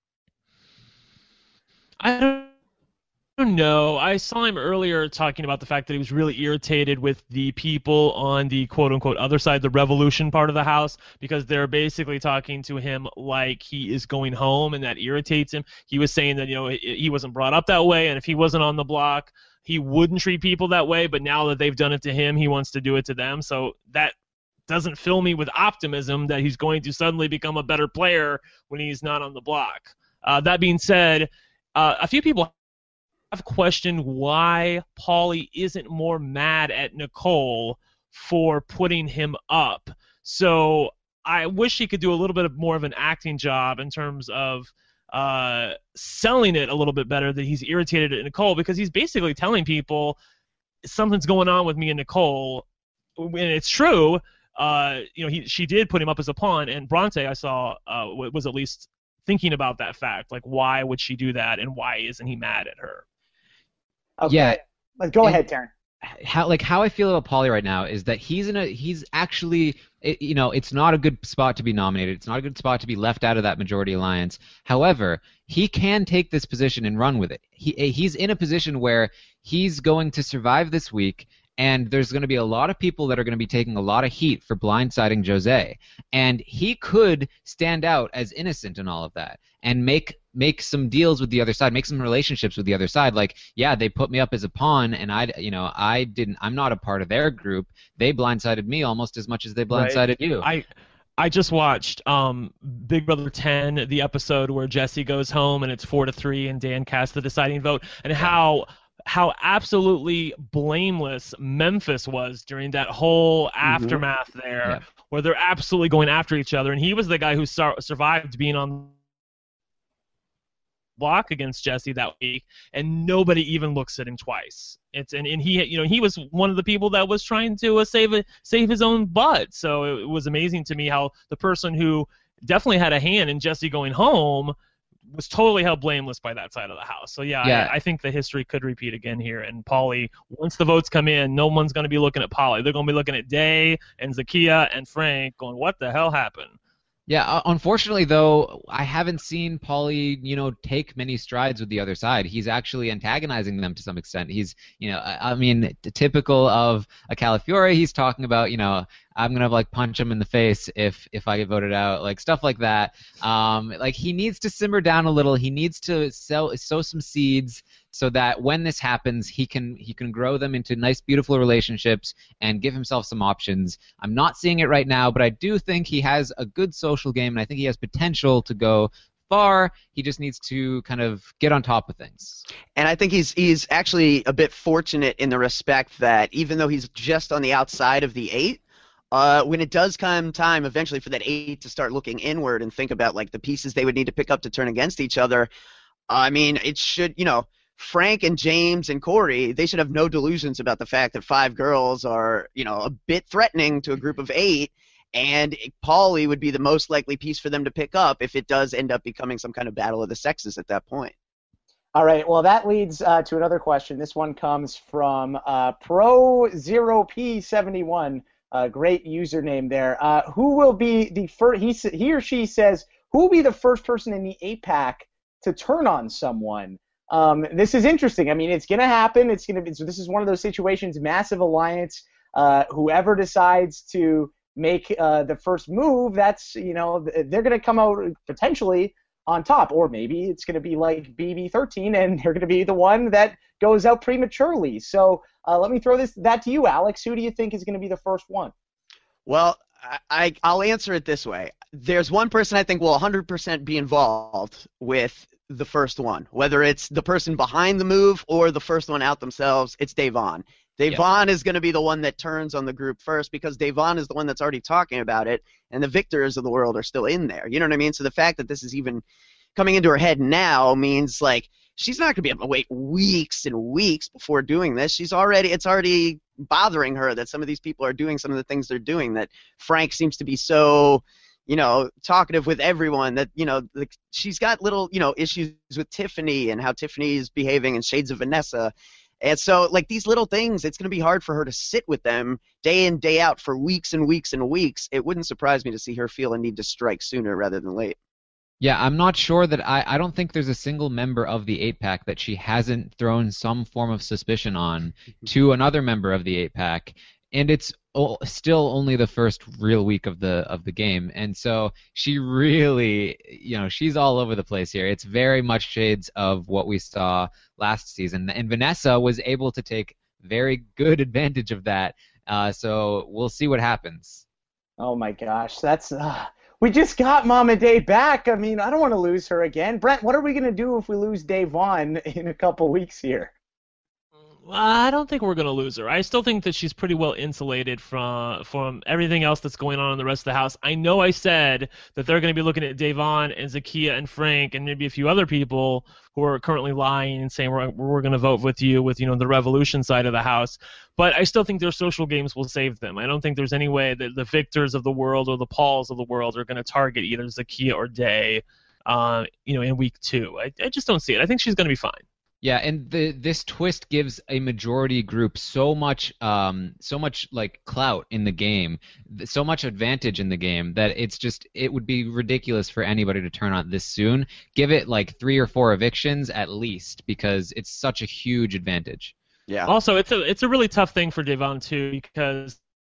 I don't know. I saw him earlier talking about the fact that he was really irritated with the people on the quote-unquote other side, the revolution part of the house, because they're basically talking to him like he is going home, and that irritates him. He was saying that, he wasn't brought up that way, and if he wasn't on the block, he wouldn't treat people that way, but now that they've done it to him, he wants to do it to them. So that doesn't fill me with optimism that he's going to suddenly become a better player when he's not on the block. That being said, a few people have questioned why Paulie isn't more mad at Nicole for putting him up. So I wish he could do a little bit more of an acting job in terms of selling it a little bit better that he's irritated at Nicole, because he's basically telling people something's going on with me and Nicole, and it's true. She did put him up as a pawn, and Bronte, I saw, was at least thinking about that fact. Why would she do that, and why isn't he mad at her? Okay. Yeah. Go ahead, Taryn. How I feel about Paulie right now is that he's actually, it's not a good spot to be nominated. It's not a good spot to be left out of that majority alliance. However, he can take this position and run with it. He's in a position where he's going to survive this week, and there's going to be a lot of people that are going to be taking a lot of heat for blindsiding Jose. And he could stand out as innocent in all of that and make some deals with the other side, make some relationships with the other side. They put me up as a pawn, and I'm not a part of their group. They blindsided me almost as much as they blindsided you. I just watched Big Brother 10, the episode where Jesse goes home and it's 4-3 and Dan casts the deciding vote, and how absolutely blameless Memphis was during that whole aftermath there, where they're absolutely going after each other, and he was the guy who survived being on block against Jesse that week, and nobody even looks at him twice. And he was one of the people that was trying to save his own butt. So it was amazing to me how the person who definitely had a hand in Jesse going home was totally held blameless by that side of the house. So I think the history could repeat again here. And Paulie, once the votes come in, no one's going to be looking at Paulie. They're going to be looking at Day and Zakia and Frank, going, "What the hell happened?" Yeah, unfortunately, though, I haven't seen Paulie, take many strides with the other side. He's actually antagonizing them to some extent. He's, I mean, typical of a Calafiore, he's talking about, I'm gonna like punch him in the face if I get voted out, like stuff like that. Like he needs to simmer down a little. He needs to sow some seeds so that when this happens, he can grow them into nice, beautiful relationships and give himself some options. I'm not seeing it right now, but I do think he has a good social game, and I think he has potential to go far. He just needs to kind of get on top of things. And I think he's actually a bit fortunate in the respect that even though he's just on the outside of the 8, when it does come time eventually for that 8 to start looking inward and think about like the pieces they would need to pick up to turn against each other, I mean, it should, Frank and James and Corey, they should have no delusions about the fact that 5 girls are, a bit threatening to a group of 8, and Paulie would be the most likely piece for them to pick up if it does end up becoming some kind of battle of the sexes at that point. All right, well, that leads to another question. This one comes from Pro0P71, great username there. Who will be the first, he or she says, who will be the first person in the 8-pack to turn on someone? This is interesting. I mean, it's going to happen. This is one of those situations, massive alliance. Whoever decides to make the first move, that's, they're going to come out potentially on top. Or maybe it's going to be like BB13 and they're going to be the one that goes out prematurely. So let me throw that to you, Alex. Who do you think is going to be the first one? Well, I'll answer it this way. There's one person I think will 100% be involved with the first one, whether it's the person behind the move or the first one out themselves. It's Devon. Devon is going to be the one that turns on the group first because Devon is the one that's already talking about it, and the victors of the world are still in there. You know what I mean? So the fact that this is even coming into her head now means like she's not going to be able to wait weeks and weeks before doing this. It's already bothering her that some of these people are doing some of the things they're doing, that Frank seems to be so talkative with everyone, that, she's got little, issues with Tiffany and how Tiffany is behaving and shades of Vanessa. And so, like, these little things, it's going to be hard for her to sit with them day in, day out for weeks and weeks and weeks. It wouldn't surprise me to see her feel a need to strike sooner rather than late. Yeah, I'm not sure that I don't think there's a single member of the 8-pack that she hasn't thrown some form of suspicion on to another member of the 8-pack. And it's still only the first real week of the game, and so she really, she's all over the place here. It's very much shades of what we saw last season, and Vanessa was able to take very good advantage of that. So we'll see what happens. Oh my gosh, that's we just got Mama Day back. I mean, I don't want to lose her again. Brent, what are we gonna do if we lose Devon in a couple weeks here? I don't think we're going to lose her. I still think that she's pretty well insulated from everything else that's going on in the rest of the house. I know I said that they're going to be looking at Devon and Zakiya and Frank and maybe a few other people who are currently lying and saying we're going to vote with you with the revolution side of the house. But I still think their social games will save them. I don't think there's any way that the victors of the world or the Pauls of the world are going to target either Zakiya or Day, in week 2. I just don't see it. I think she's going to be fine. Yeah, and this twist gives a majority group so much like clout in the game, so much advantage in the game that it would be ridiculous for anybody to turn on this soon. Give it like 3 or 4 evictions at least, because it's such a huge advantage. Yeah. Also, it's a really tough thing for Devon too, because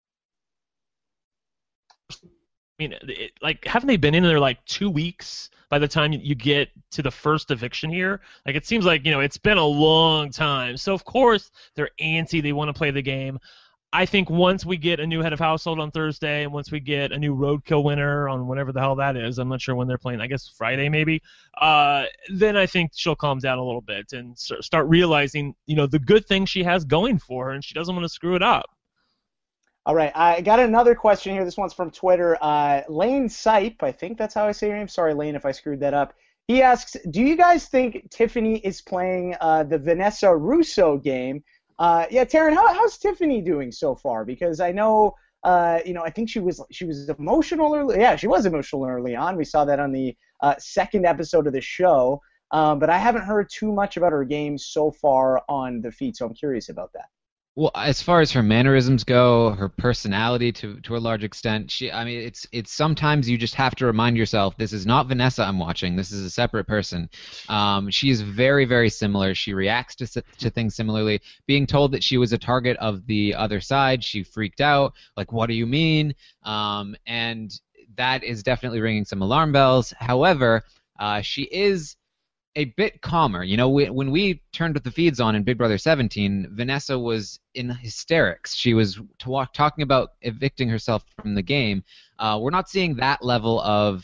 haven't they been in there like 2 weeks by the time you get to the first eviction here? Like, it seems like, it's been a long time. So, of course, they're antsy. They want to play the game. I think once we get a new head of household on Thursday, and once we get a new roadkill winner on whenever the hell that is, I'm not sure when they're playing, I guess Friday maybe, then I think she'll calm down a little bit and start realizing, the good thing she has going for her, and she doesn't want to screw it up. All right, I got another question here. This one's from Twitter. Lane Sipe, I think that's how I say your name. Sorry, Lane, if I screwed that up. He asks, do you guys think Tiffany is playing the Vanessa Russo game? Yeah, Taryn, how's Tiffany doing so far? Because I know, I think she was emotional early. Yeah, she was emotional early on. We saw that on the second episode of the show. But I haven't heard too much about her game so far on the feed, so I'm curious about that. Well, as far as her mannerisms go, her personality to a large extent, it's sometimes you just have to remind yourself, this is not Vanessa I'm watching. This is a separate person. She is very, very similar. She reacts to things similarly. Being told that she was a target of the other side, she freaked out. Like, what do you mean? And that is definitely ringing some alarm bells. However, she is a bit calmer. You know, when we turned the feeds on in Big Brother 17, Vanessa was in hysterics. She was talking about evicting herself from the game. We're not seeing that level of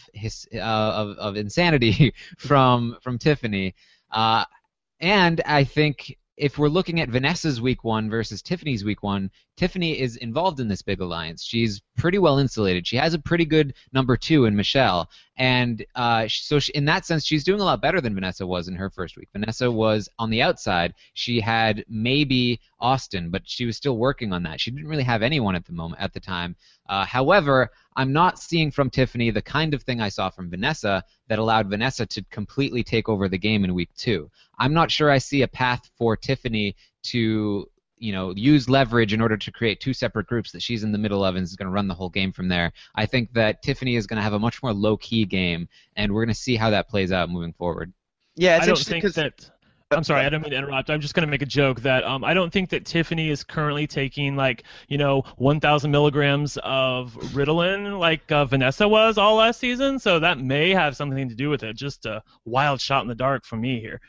insanity from Tiffany. And I think if we're looking at Vanessa's week 1 versus Tiffany's week 1, Tiffany is involved in this big alliance. She's pretty well insulated. She has a pretty good number 2 in Michelle. And in that sense, she's doing a lot better than Vanessa was in her first week. Vanessa was on the outside. She had maybe Austin, but she was still working on that. She didn't really have anyone at the time. However, I'm not seeing from Tiffany the kind of thing I saw from Vanessa that allowed Vanessa to completely take over the game in week 2. I'm not sure I see a path for Tiffany to, use leverage in order to create 2 separate groups that she's in the middle of and is going to run the whole game from there. I think that Tiffany is going to have a much more low-key game, and we're going to see how that plays out moving forward. Yeah, I don't think that. I'm sorry, I don't mean to interrupt. I'm just going to make a joke that I don't think that Tiffany is currently taking 1,000 milligrams of Ritalin like Vanessa was all last season. So that may have something to do with it. Just a wild shot in the dark from me here.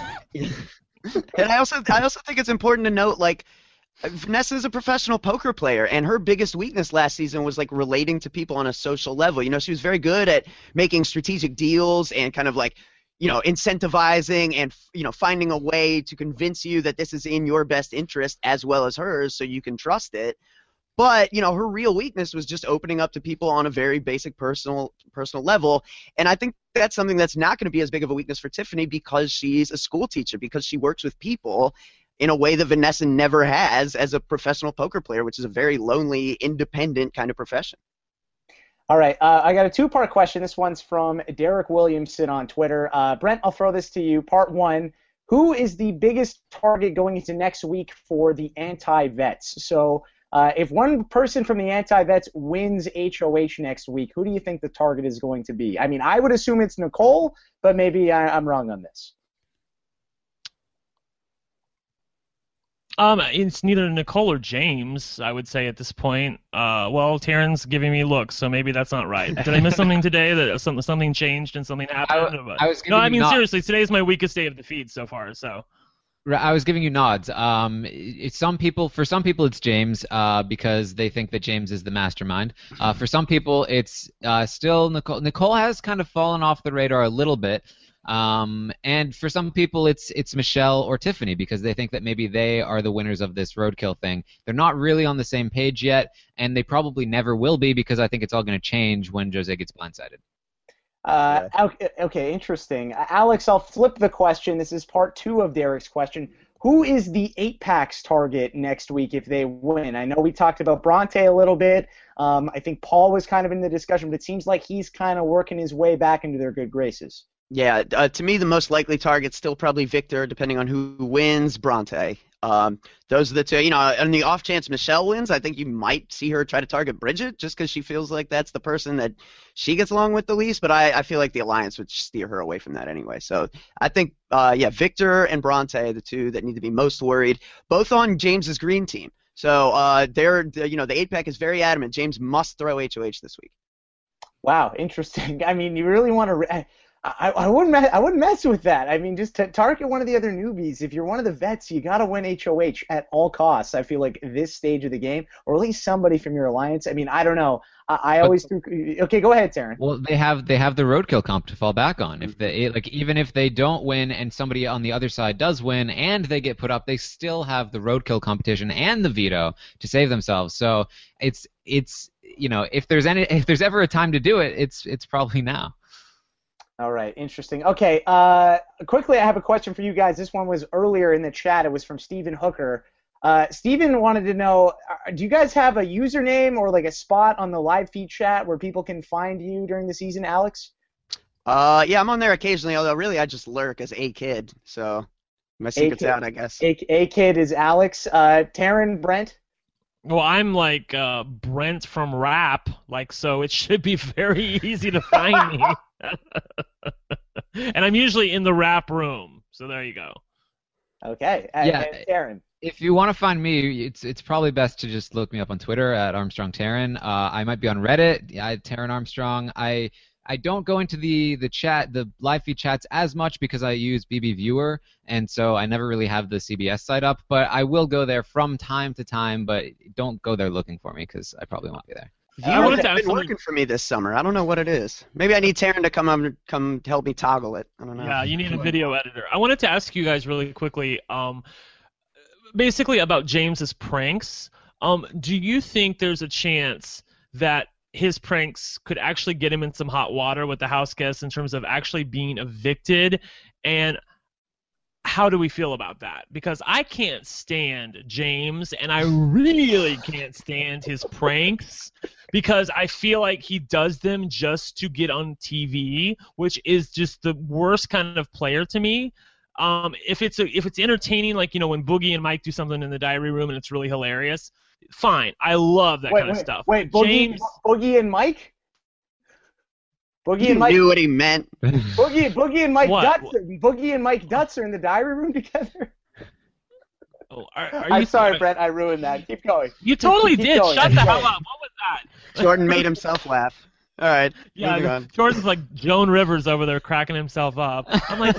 And I also think it's important to note, Vanessa is a professional poker player, and her biggest weakness last season was relating to people on a social level. She was very good at making strategic deals and kind of incentivizing and finding a way to convince you that this is in your best interest as well as hers, so you can trust it. But her real weakness was just opening up to people on a very basic personal level, and I think that's something that's not going to be as big of a weakness for Tiffany because she's a school teacher, because she works with people in a way that Vanessa never has as a professional poker player, which is a very lonely, independent kind of profession. All right, I got a 2-part question. This one's from Derek Williamson on Twitter. Brent, I'll throw this to you. Part 1, who is the biggest target going into next week for the anti-vets? So if one person from the anti-vets wins HOH next week, who do you think the target is going to be? I mean, I would assume it's Nicole, but maybe I'm wrong on this. It's neither Nicole or James, I would say at this point. Well, Taryn's giving me looks, so maybe that's not right. Did I miss something today? That something changed and something happened? Seriously, today is my weakest day of the feed so far. So. I was giving you nods. For some people, it's James because they think that James is the mastermind. For some people, it's still Nicole. Nicole has kind of fallen off the radar a little bit. And for some people, it's Michelle or Tiffany because they think that maybe they are the winners of this roadkill thing. They're not really on the same page yet, and they probably never will be because I think it's all going to change when Jose gets blindsided. Okay, interesting. Alex, I'll flip the question. This is part 2 of Derek's question. Who is the 8-packs target next week if they win? I know we talked about Bronte a little bit. I think Paul was kind of in the discussion, but it seems like he's kind of working his way back into their good graces. Yeah, to me, the most likely target's still probably Victor, depending on who wins, Bronte. Those are the two. On the off chance Michelle wins, I think you might see her try to target Bridget just because she feels like that's the person that she gets along with the least, but I feel like the Alliance would steer her away from that anyway. So I think, Victor and Bronte, the two that need to be most worried, both on James's green team. So the 8-pack is very adamant. James must throw HOH this week. Wow, interesting. I mean, you really want to... I wouldn't mess with that. I mean, just to target one of the other newbies. If you're one of the vets, you got to win HOH at all costs. I feel like this stage of the game, or at least somebody from your alliance. I mean, I don't know. I always threw. Okay, go ahead, Taryn. Well, they have the roadkill comp to fall back on. If they even if they don't win and somebody on the other side does win and they get put up, they still have the roadkill competition and the veto to save themselves. So it's if there's ever a time to do it, it's probably now. All right, interesting. Okay, quickly, I have a question for you guys. This one was earlier in the chat. It was from Stephen Hooker. Stephen wanted to know, do you guys have a username or a spot on the live feed chat where people can find you during the season, Alex? Yeah, I'm on there occasionally, although really I just lurk as a kid, so My secret's out, I guess. A-Kid is Alex. Taryn, Brent? Well, I'm like Brent from Rap, like, so it should be very easy to find me. And I'm usually in the Rap room, so there you go. Okay. Yeah. And Taryn? If you want to find me, it's probably best to just look me up on Twitter at Armstrong Taryn. I might be on Reddit, Taryn Armstrong. I don't go into the live feed chats as much because I use BB Viewer, and so I never really have the CBS site up. But I will go there from time to time. But don't go there looking for me because I probably won't be there. Viewer's been working for me this summer. I don't know what it is. Maybe I need Taryn to come help me toggle it. I don't know. Yeah, you need a video editor. I wanted to ask you guys really quickly, basically about James's pranks. Do you think there's a chance that his pranks could actually get him in some hot water with the house guests in terms of actually being evicted? And how do we feel about that? Because I can't stand James, and I really can't stand his pranks because I feel like he does them just to get on TV, which is just the worst kind of player to me. If it's entertaining, like, you know, when Boogie and Mike do something in the diary room and it's really hilarious, fine. I love that kind of stuff. Wait, Boogie and Mike? Boogie You and Mike knew what he meant. Boogie and Mike What? Boogie and Mike Dutz are in the diary room together. Oh, are I'm you sorry, Brent. I ruined that. Keep going. You totally Keep did. going. Shut the hell up. What was that? Jordan made himself laugh. All right. moving Yeah, on. Jordan's like Joan Rivers over there cracking himself up. I'm like,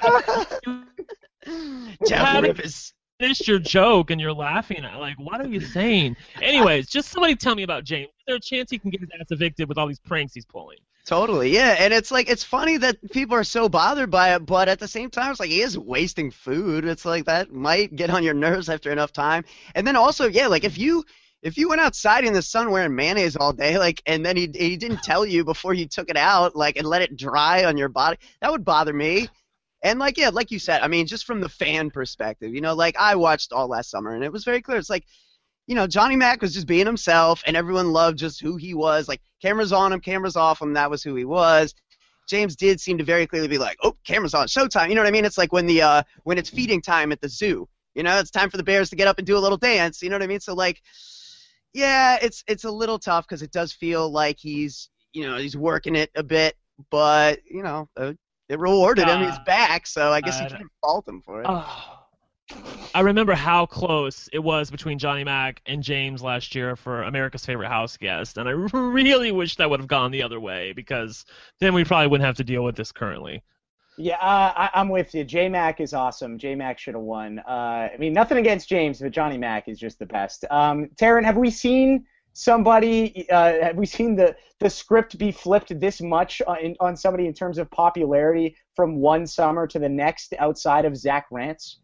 Jeff Rivers. finished your joke and you're laughing at, like, what are you saying? Anyways, just somebody tell me about James. Is there a chance he can get his ass evicted with all these pranks he's pulling? Totally, yeah, and it's like it's funny that people are so bothered by it, but at the same time, it's like he is wasting food. It's like that might get on your nerves after enough time. And then also, yeah, like if you went outside in the sun wearing mayonnaise all day, like, and then he didn't tell you before you took it out, like, and let it dry on your body, that would bother me. And like, yeah, like you said, I mean, just from the fan perspective, you know, like I watched all last summer, and it was very clear. It's like, you know, Johnny Mac was just being himself, and everyone loved just who he was. Like, cameras on him, cameras off him, that was who he was. James did seem to very clearly be like, oh, cameras on, showtime. You know what I mean? It's like when it's feeding time at the zoo. You know, it's time for the bears to get up and do a little dance. You know what I mean? So, like, yeah, it's a little tough because it does feel like he's working it a bit, but, you know, it rewarded him. He's back, so I guess you can't fault him for it. I remember how close it was between Johnny Mac and James last year for America's Favorite House Guest, and I really wish that would have gone the other way because then we probably wouldn't have to deal with this currently. Yeah, I'm with you. J-Mac is awesome. J-Mac should have won. I mean, nothing against James, but Johnny Mac is just the best. Taryn, have we seen somebody? Have we seen the script be flipped this much on somebody in terms of popularity from one summer to the next outside of Zach Rance?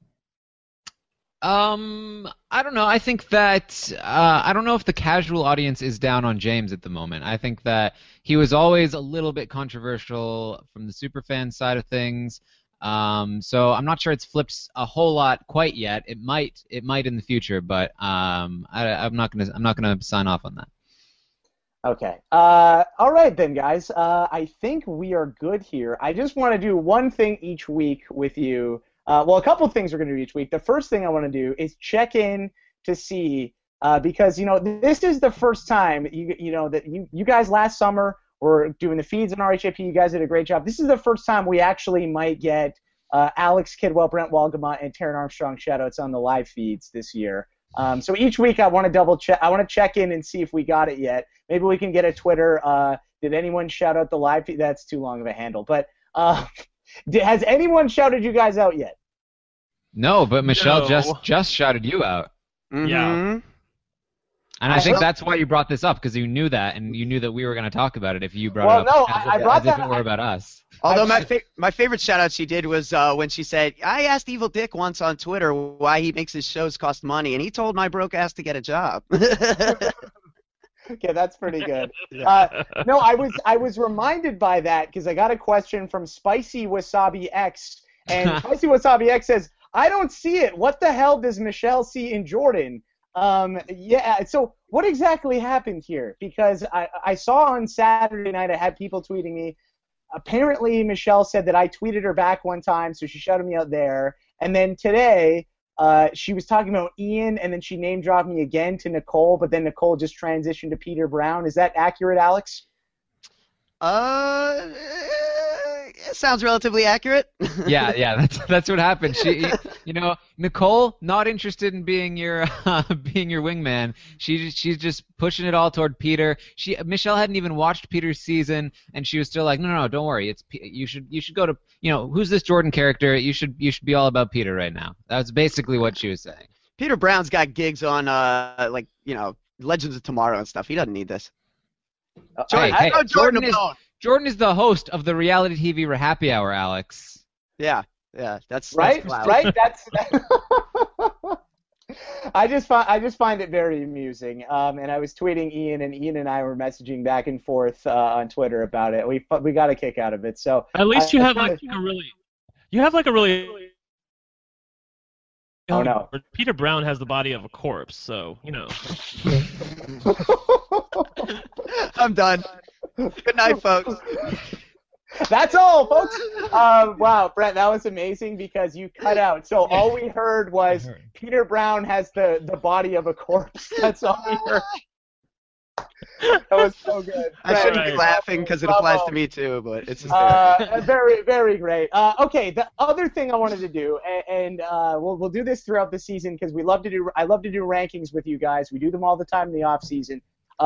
I don't know. I think that I don't know if the casual audience is down on James at the moment. I think that he was always a little bit controversial from the superfan side of things. So I'm not sure it's flipped a whole lot quite yet. It might in the future, but I'm not gonna sign off on that. Okay. All right then, guys. I think we are good here. I just want to do one thing each week with you. Well, a couple of things we're going to do each week. The first thing I want to do is check in to see, because, you know, this is the first time, you know, that you guys last summer were doing the feeds on RHAP. You guys did a great job. This is the first time we actually might get Alex Kidwell, Brent Walgamot, and Taryn Armstrong shoutouts on the live feeds this year. So each week I want to double check. I want to check in and see if we got it yet. Maybe we can get a Twitter. Did anyone shout out the live feed? That's too long of a handle. But has anyone shouted you guys out yet? No, but Michelle just shouted you out. Mm-hmm. Yeah. And I think that's why you brought this up, because you knew that, and you knew that we were going to talk about it if you brought it up no, as if it were about us. Although my favorite shout out she did was when she said, I asked Evil Dick once on Twitter why he makes his shows cost money, and he told my broke ass to get a job. Okay, that's pretty good. No, I was reminded by that because I got a question from Spicy Wasabi X, and Spicy Wasabi X says, I don't see it. What the hell does Michelle see in Jordan? Yeah, so what exactly happened here? Because I saw on Saturday night I had people tweeting me. Apparently Michelle said that I tweeted her back one time, so she shouted me out there. And then today, she was talking about Ian, and then she name dropped me again to Nicole, but then Nicole just transitioned to Peter Brown. Is that accurate, Alex? It sounds relatively accurate. Yeah, that's what happened. Nicole not interested in being your wingman. She's just pushing it all toward Peter. Michelle hadn't even watched Peter's season, and she was still like, no, don't worry. You should go to who's this Jordan character? You should be all about Peter right now. That's basically what she was saying. Peter Brown's got gigs on Legends of Tomorrow and stuff. He doesn't need this. Jordan is the host of the reality TV Happy Hour, Alex. Yeah, that's right. That's right. That's. I just find it very amusing. And I was tweeting Ian, and Ian and I were messaging back and forth on Twitter about it. We got a kick out of it. So at least you have a really. Oh no! Peter Brown has the body of a corpse, so I'm done. Good night, folks. That's all, folks. Wow, Brent, that was amazing because you cut out. So all we heard was Peter Brown has the body of a corpse. That's all we heard. That was so good. I shouldn't be laughing because it applies to me too, but it's just very, very great. Okay, the other thing I wanted to do, and we'll do this throughout the season because I love to do rankings with you guys. We do them all the time in the off season.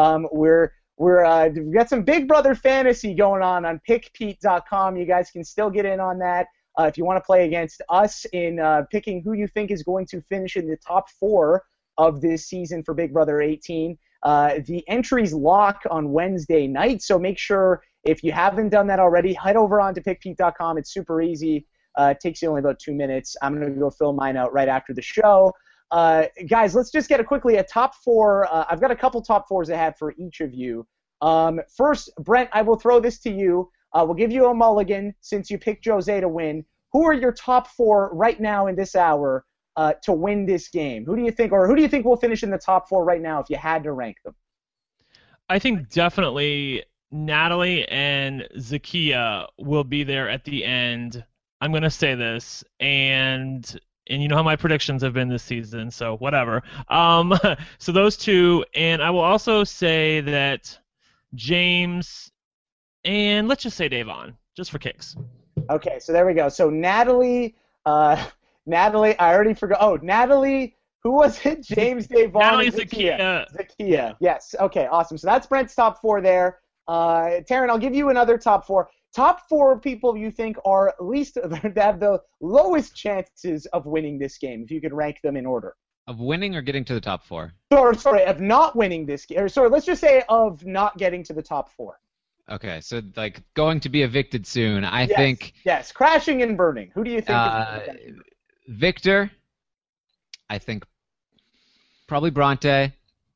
We've got some Big Brother fantasy going on pickpete.com. You guys can still get in on that if you want to play against us in picking who you think is going to finish in the top 4 of this season for Big Brother 18. The entries lock on Wednesday night, so make sure if you haven't done that already, head over onto pickpete.com. It's super easy. It takes you only about 2 minutes. I'm going to go fill mine out right after the show. Guys, let's just get a top 4. I've got a couple top 4s I had for each of you. First, Brent, I will throw this to you. We'll give you a mulligan since you picked Jose to win. Who are your top 4 right now in this hour to win this game? Who do you think will finish in the top 4 right now if you had to rank them? I think definitely Natalie and Zakia will be there at the end. I'm going to say this, and you know how my predictions have been this season, so whatever. So those two, and I will also say that James, and let's just say Davon, just for kicks. Okay, so there we go. So Natalie, I already forgot. Oh, Natalie, who was it? James, Davon, Natalie, and Zakia. Zakia, yes. Okay, awesome. So that's Brent's top 4 there. Taryn, I'll give you another top 4. Top 4 people you think are at least have the lowest chances of winning this game, if you could rank them in order. Of winning or getting to the top 4? Sorry, of not winning this game. Sorry, let's just say of not getting to the top 4. Okay, so going to be evicted soon. I think. Yes, crashing and burning. Who do you think? Victor. I think probably Bronte.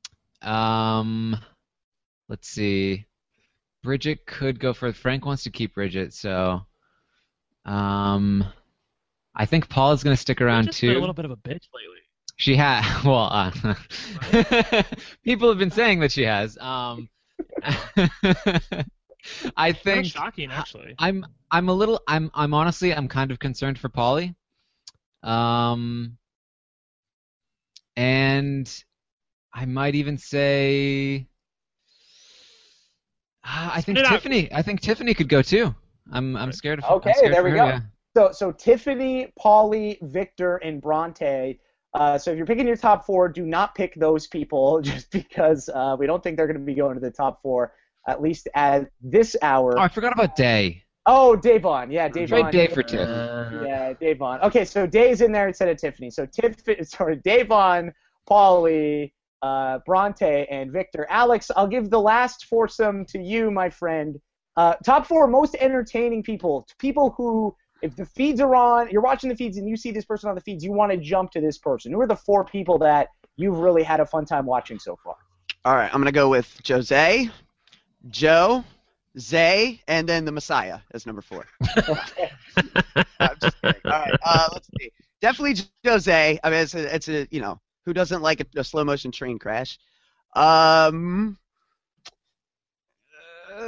Let's see. Bridget could go for. Frank wants to keep Bridget, so I think Paul is going to stick around Bridget's too. been a little bit of a bitch lately. She has. Well, people have been saying that she has. I think. Kind of shocking, actually. I'm honestly kind of concerned for Paulie. And I might even say. I think Tiffany. I think Tiffany could go too. I'm scared of. Okay, I'm scared there we her, go. Yeah. So Tiffany, Paulie, Victor, and Bronte. So if you're picking your top 4, do not pick those people just because we don't think they're going to be going to the top 4, at least at this hour. Oh, I forgot about Day. Oh, Davon. Yeah, Davon. Trade Day for Tiff. Yeah, Davon. Okay, so Day's in there instead of Tiffany. So Davon, Paulie, Bronte, and Victor. Alex, I'll give the last foursome to you, my friend. Top 4 most entertaining people. People who, if the feeds are on, you're watching the feeds and you see this person on the feeds, you want to jump to this person. Who are the 4 people that you've really had a fun time watching so far? All right, I'm going to go with Jose, Joe, Zay, and then the Messiah as number 4. I'm just kidding. All right, let's see. Definitely Jose. I mean, it's a who doesn't like a slow motion train crash? I'm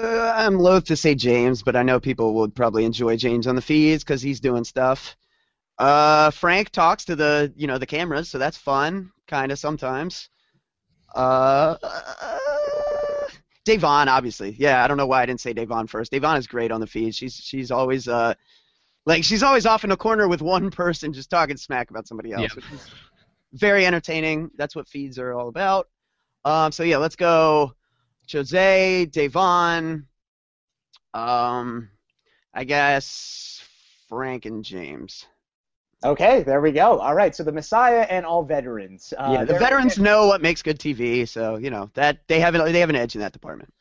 loath to say James, but I know people would probably enjoy James on the feeds because he's doing stuff. Frank talks to the cameras, so that's fun, kind of sometimes. Davon, obviously. Yeah, I don't know why I didn't say Davon first. Davon is great on the feed. She's always she's always off in a corner with one person just talking smack about somebody else, which is very entertaining. That's what feeds are all about. So yeah, let's go Jose, Davon, I guess Frank and James. Okay, there we go. All right, so the Messiah and all veterans. The veterans know what makes good TV, so that they have an edge in that department.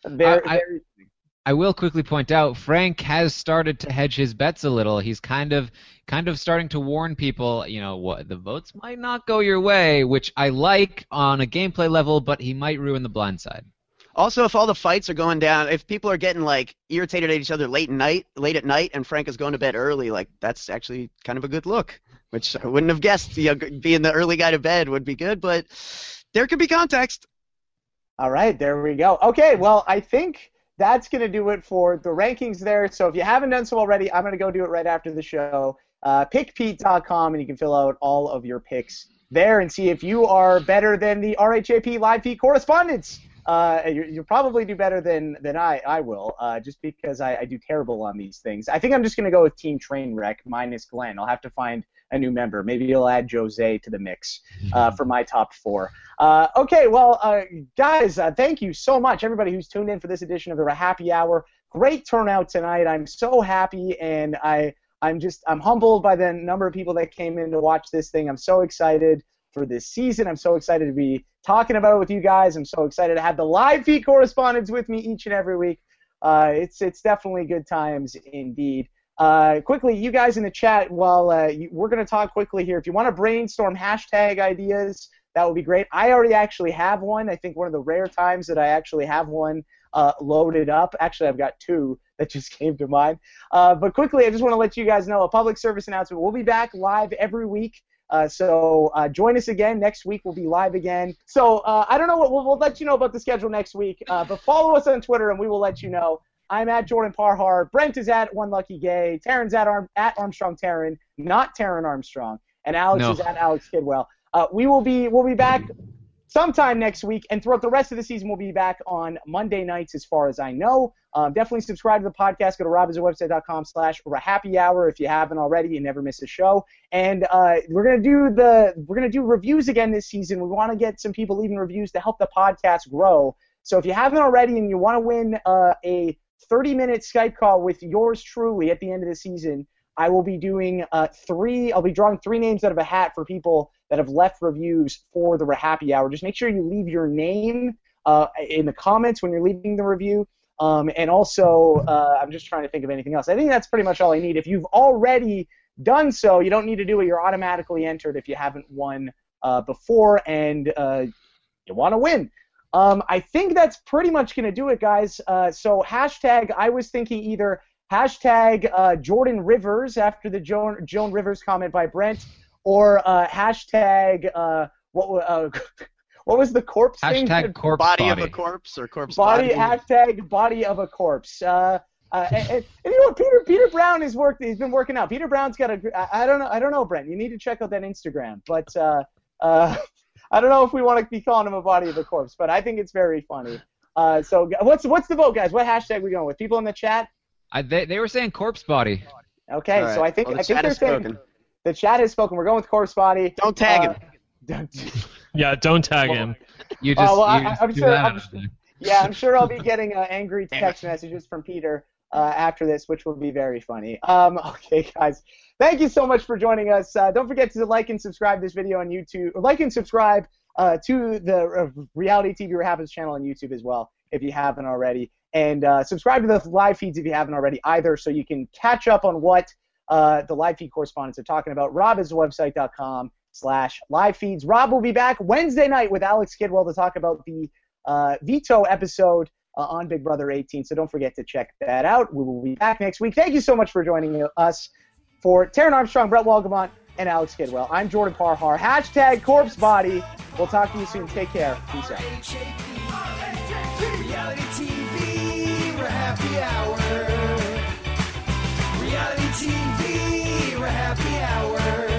I will quickly point out Frank has started to hedge his bets a little. He's kind of starting to warn people, what the votes might not go your way, which I like on a gameplay level, but he might ruin the blind side. Also, if all the fights are going down, if people are getting irritated at each other late at night, and Frank is going to bed early, that's actually kind of a good look, which I wouldn't have guessed. Being the early guy to bed would be good, but there could be context. All right, there we go. Okay, well, I think that's going to do it for the rankings there. So if you haven't done so already, I'm going to go do it right after the show. Pickpete.com, and you can fill out all of your picks there and see if you are better than the RHAP live feed correspondents. You'll probably do better than I will, just because I do terrible on these things. I think I'm just going to go with Team Trainwreck minus Glenn. I'll have to find a new member. Maybe you'll add Jose to the mix for my top 4. Okay, well, guys, thank you so much, everybody who's tuned in for this edition of the Happy Hour. Great turnout tonight. I'm so happy, and I'm humbled by the number of people that came in to watch this thing. I'm so excited for this season. I'm so excited to be talking about it with you guys. I'm so excited to have the live feed correspondents with me each and every week. It's definitely good times indeed. Quickly, you guys in the chat, we're going to talk quickly here. If you want to brainstorm hashtag ideas, that would be great. I already actually have one. I think one of the rare times that I actually have one loaded up. Actually, I've got 2 that just came to mind. But quickly, I just want to let you guys know a public service announcement. We'll be back live every week. So join us again. Next week we'll be live again. So I don't know what we'll let you know about the schedule next week. But follow us on Twitter and we will let you know. I'm at Jordan Parhar. Brent is at One Lucky Gay. Taryn's at Armstrong Taryn, not Taryn Armstrong. And Alex is at Alex Kidwell. We'll be back sometime next week, and throughout the rest of the season, we'll be back on Monday nights, as far as I know. Definitely subscribe to the podcast. Go to robbinswebsite.com/happyhour if you haven't already. You never miss a show. And we're gonna do reviews again this season. We want to get some people leaving reviews to help the podcast grow. So if you haven't already, and you want to win a 30-minute Skype call with yours truly at the end of the season, I will be doing I'll be drawing 3 names out of a hat for people that have left reviews for the Happy Hour. Just make sure you leave your name in the comments when you're leaving the review. And also, I'm just trying to think of anything else. I think that's pretty much all I need. If you've already done so, you don't need to do it. You're automatically entered if you haven't won before and you want to win. I think that's pretty much going to do it, guys. So hashtag, I was thinking either hashtag Jordan Rivers after the Joan Rivers comment by Brent, or hashtag what was the corpse thing? Hashtag corpse body of a corpse or corpse body. Hashtag body of a corpse. And you know what? Peter Brown he's been working out. Peter Brown's got I don't know, Brent. You need to check out that Instagram. But I don't know if we want to be calling him a body of a corpse, but I think it's very funny. So what's the vote, guys? What hashtag are we going with? People in the chat? They were saying corpse body. Okay, right. So I think they're saying the chat has spoken. We're going with corpse body. Don't tag him. Yeah, don't tag him. You just, I'm sure I'll be getting angry text messages from Peter after this, which will be very funny. Okay, guys, thank you so much for joining us. Don't forget to like and subscribe this video on YouTube. Or like and subscribe to the Reality TV Rehappins channel on YouTube as well, if you haven't already. And subscribe to the live feeds if you haven't already either, so you can catch up on what the live feed correspondents are talking about. robbinswebsite.com/live feeds. Rob will be back Wednesday night with Alex Kidwell to talk about the veto episode on Big Brother 18, so don't forget to check that out. We will be back next week. Thank you so much for joining us. For Taryn Armstrong, Brett Walgamont, and Alex Kidwell, I'm Jordan Parhar. Hashtag corpse body. We'll talk to you soon. Take care. Peace out. Reality TV, we're happy hour. Reality TV, we're happy hour.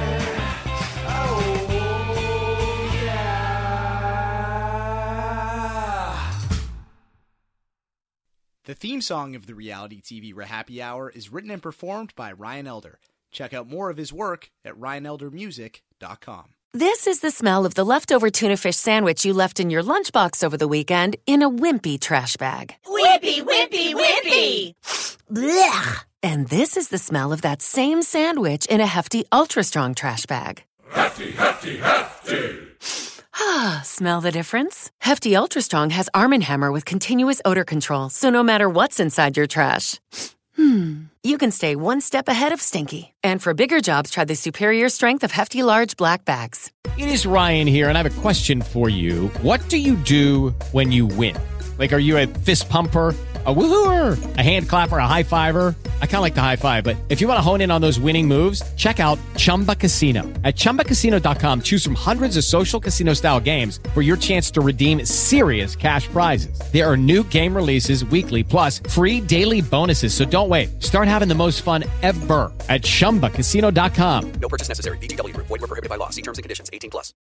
The theme song of the reality TV Happy Hour is written and performed by Ryan Elder. Check out more of his work at ryaneldermusic.com. This is the smell of the leftover tuna fish sandwich you left in your lunchbox over the weekend in a wimpy trash bag. Wimpy, wimpy, wimpy! Blech! And this is the smell of that same sandwich in a hefty, ultra-strong trash bag. Hefty, hefty, hefty! Ah, smell the difference? Hefty Ultra Strong has Arm & Hammer with continuous odor control, so no matter what's inside your trash, you can stay one step ahead of stinky. And for bigger jobs, try the superior strength of Hefty Large Black Bags. It is Ryan here, and I have a question for you. What do you do when you win? Like, are you a fist pumper, a woohooer, a hand clapper, a high fiver? I kind of like the high five, but if you want to hone in on those winning moves, check out Chumba Casino. At ChumbaCasino.com, choose from hundreds of social casino-style games for your chance to redeem serious cash prizes. There are new game releases weekly, plus free daily bonuses, so don't wait. Start having the most fun ever at ChumbaCasino.com. No purchase necessary. VGW Group. Void where prohibited by law. See terms and conditions. 18+.